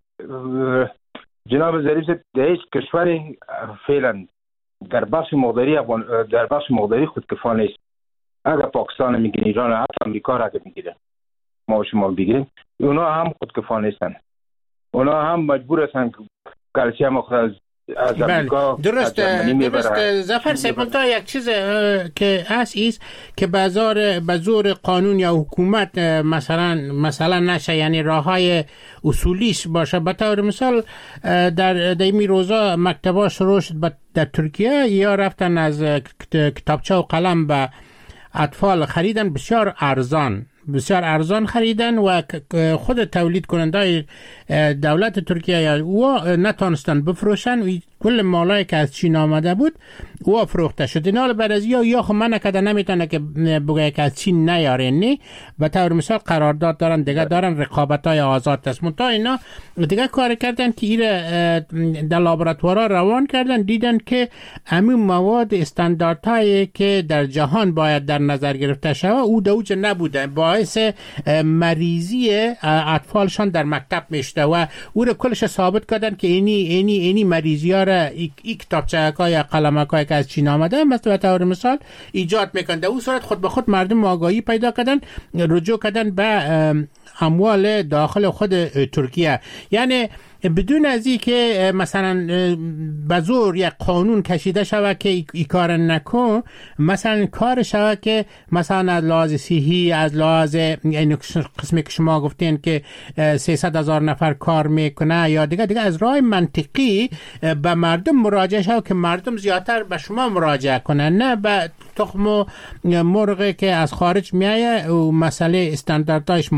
جناب ظریف در هیچ کشوری فعلا در بخش مقداری در بخش مقداری خودکفا نیست. اگر پاکستان میگیرن، ایران، حتی امریکا را اگر میگیرن، ما شما بگیریم، اونا هم خودکفا نیستن. اونا هم مجبور هستن که کلسیم خود از از امریکا درست درست ظفر سپلتا یک چیز که هست ایست که بازار بزور قانون یا حکومت مثلا مثلا نشه، یعنی راههای اصولیش باشه. به طور مثال در دیمی روزا مکتبا شروع شد در ترکیه، یا رفتن از کتابچه و قلم به اطفال خریدن بسیار ارزان بسیار ارزان خریدن و خود تولید کننده دولت ترکیه یا او نتونستن بفروشن و کل مالایی که از چین آمده بود او فروخته شد. اینا بعد از یا یا خب من نکده نمیتونه که بگه که از چین نیارین نی به طور مثال قرارداد دارن دیگه دارن رقابت‌های آزاد است. منتها اینا دیگه کار کردن که ایره در لابراتوارا روان کردن، دیدن که همین مواد استانداردهایی که در جهان باید در نظر گرفته شود او دوج نبوده، باعث مریضی اطفالشان در مکتب میشته و او رو کلش ثابت کردن که اینی اینی اینی مریضی ها را ای کتابچه‌ها یا قلم‌ها که از چین آمده مثلا به طور مثال ایجاد میکنه. در اون صورت خود به خود مردم آگاهی پیدا کردن، رجوع کردن به اموال داخل خود ترکیه. یعنی بدون از این که مثلا بزور یک قانون کشیده شود که ای کار نکن، مثلا کار شود که مثلا از لحاظ صحی، از لحاظ این قسمی که شما گفتین که سیصد هزار نفر کار میکنه یا دیگه دیگه از راه منطقی به مردم مراجعه شود که مردم زیادتر به شما مراجعه کنن، نه به تخم مرغی که از خارج میایه و مسئله استانداردهایش معلوم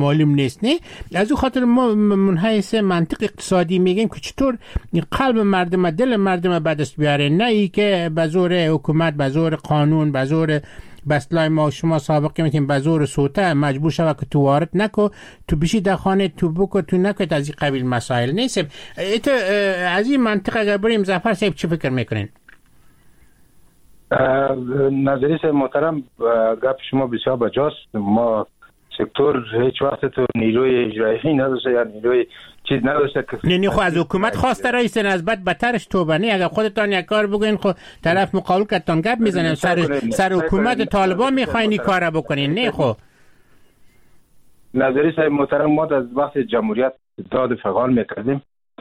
نیست. نه از اون خاطر ما من حیث منطق اقتصادی میگیم که چطور قلب مردم دل مردم به دست بیاره، نه ای که به زور حکومت، به زور قانون، به زور بسلای ما شما سابق میتیم به زور سوته مجبور شود که تو وارد نکو، تو بشی در خانه تو بکو، تو نکو، از این قبیل مسائل نیست. ایتو از این منطق اگر بریم ظفر صاحب چی فکر میکنین؟ نظریه محترم گپ شما بسیار بجاست. ما سکتور هیچ وقت تو نیروی اجرایی نداشته یا نیروی چیز نداشته که نه نه خو از حکومت خواسته رئیس از بعد بدترش توبه نه. اگر خودتان یک کار بگین خو طرف مقابل کتان گپ میزنن سر سر حکومت طالبان میخواین این کارا بکنین. نه خو نظریه محترم ما از وقت جمهوریت داد فعال میکردیم،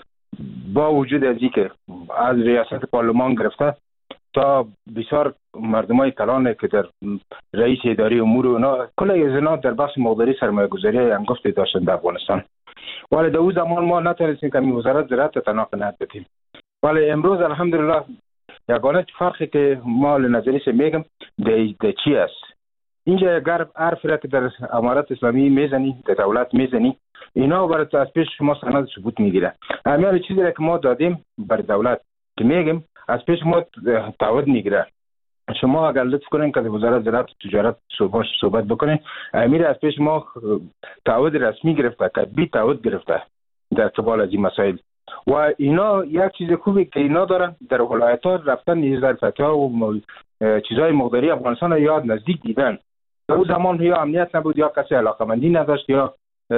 با وجود از اینکه از ریاست پارلمان گرفته تا بسیار مردمای کلان که در رئیس اداره امور و اینا کل از اینا در بخش مقداری سرمایه گذاری انگفتی داشتن در افغانستان، ولی در اون زمان ما نتونستیم که می وزارت زراعت تنها قناعت بدیم. ولی امروز الحمدلله یگانه فرقی که ما لنظریه میگم در چی است، اینجا اگر حرف را که در امارات اسلامی میزنی، در دولت میزنی، اینا برای از پیش شما سند ثبوت میگیره. همین چیزی را که ما دادیم بر دولت که میگیم از پیش ما تعهد میگیره. شما اگر لطف کنین که وزارت زراعت و تجارت صحبت صحبت بکنین، امیر از پیش ما تعهد رسمی گرفته که بی تعهد گرفته در قبال از این مسائل. و اینا یک چیز خوبی که اینا دارن در ولایت ها رفتن نیزدار فتح و چیزای مقداری افغانستان یاد نزدیک دیدن. در اون زمان یا امنیت نبود یا کسی علاقمندی نداشت یا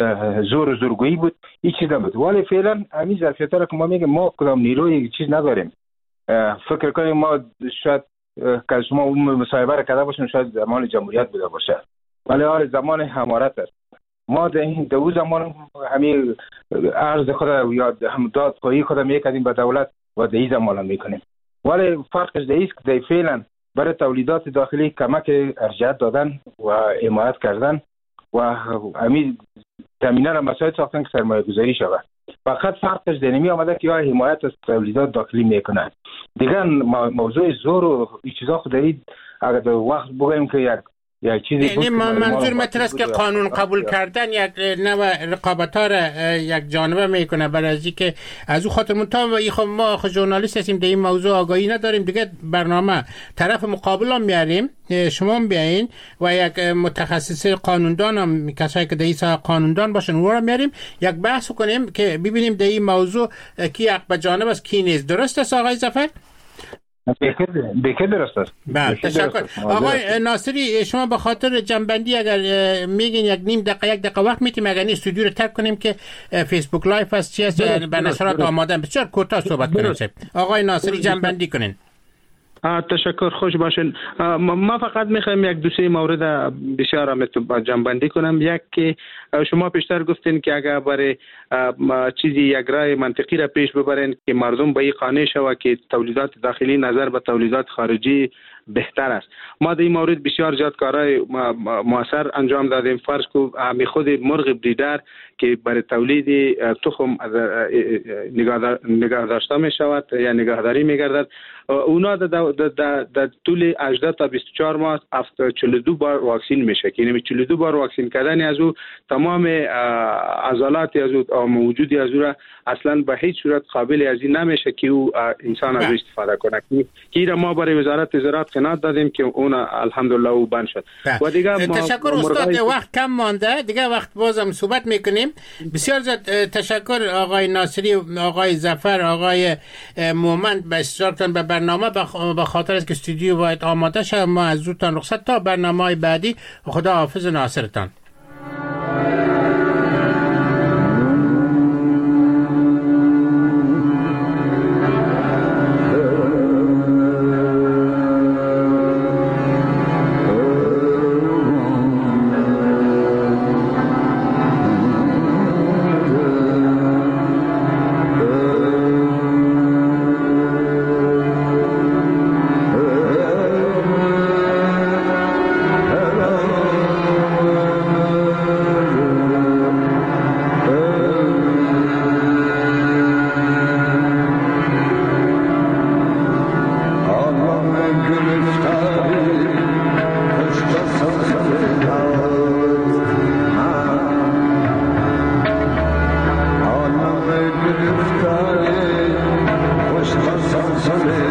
زور و زورگویی بود، این چیز نبود. ولی فعلا همین ظرفیت ها که ما میگیم ما کدام نیروی چیز نداریم. فکر کنیم ما شاید که شما اون مصاحبه را کرده باشیم شاید زمان جمهوریت بوده باشه، ولی حال زمان حمارت است. ما در این دو زمان همین عرض خود یا هم دادخواهی خود میکردیم به دولت و در این زمان هم میکنیم، ولی فرقش در است که در فعلا برای تولیدات داخلی کمک ارجاعات دادن و حمایت کردن و همین زمینه را مسائل ساختن که سرمایه گذاری شود. فقط فرقش در نمی آمده که یا حمایت از تولیدات داخلی میکنن. دیگه موضوع زور و این چیزا خود دارید اگر در وقت بگویم که یک یک چیزی بود. نه منظور مطرح است که قانون قبول کردن یک نوع رقابت ها را یک جانبه میکنه، برای از اینکه از اون خاطر منتها ما خود ژورنالیست هستیم در این موضوع آگاهی نداریم. دیگه برنامه طرف مقابل هم میاریم، شما هم بیاین و یک متخصص قانوندان هم کسایی که در این ساحه قانوندان باشن او را میاریم یک بحث کنیم که ببینیم در این موضوع کی حق به جانب است کی نیست. درست است آقای ظفر؟ بکر درست است. بله تشکر. آقای ناصری شما به خاطر جنبندی اگر میگین یک نیم دقیقه یک دقیقه وقت میتیم اگر استودیو رو ترک کنیم که فیسبوک لایف است چی است به نشرات آماده بسیار کوتاه صحبت کنیم. آقای ناصری جنبندی کنین. تشکر، خوش باشین. ما فقط میخوایم یک دو سه مورد بسیار هم جنبندی کنم. یک که شما پیشتر گفتین که اگر برای چیزی یک رای منطقی را پیش ببرین که مردم به این قانع شود که تولیدات داخلی نظر به تولیدات خارجی بهتر است. ما در این مورد بسیار زیاد کارهای موثر انجام دادیم. فرض کو می خود مرغ بریدر که برای تولید تخم نگاه داشته می شود یا نگهداری می گردد، اونا در طول هجده تا بیست و چهار ماه چهل و دو بار واکسین میشه که یعنی چهل و دو بار واکسین کردن از او تمام عضلات از او موجودی از او را اصلا به هیچ صورت قابل از این نمیشه که او انسان از استفاده کنه. که را ما برای وزارت زراعت قناعت دادیم که اون الحمدلله او بند شد. و دیگه تشکر استاد، وقت کم مانده دیگه، وقت بازم صحبت میکنیم. بسیار زیاد تشکر آقای ناصری، آقای ظفر، آقای مومند به اشتراکتان به برنامه. به خاطر از که استودیو باید آماده شد ما از زودتان رخصت تا برنامه بعدی. خدا حافظ ناصرتان. زمین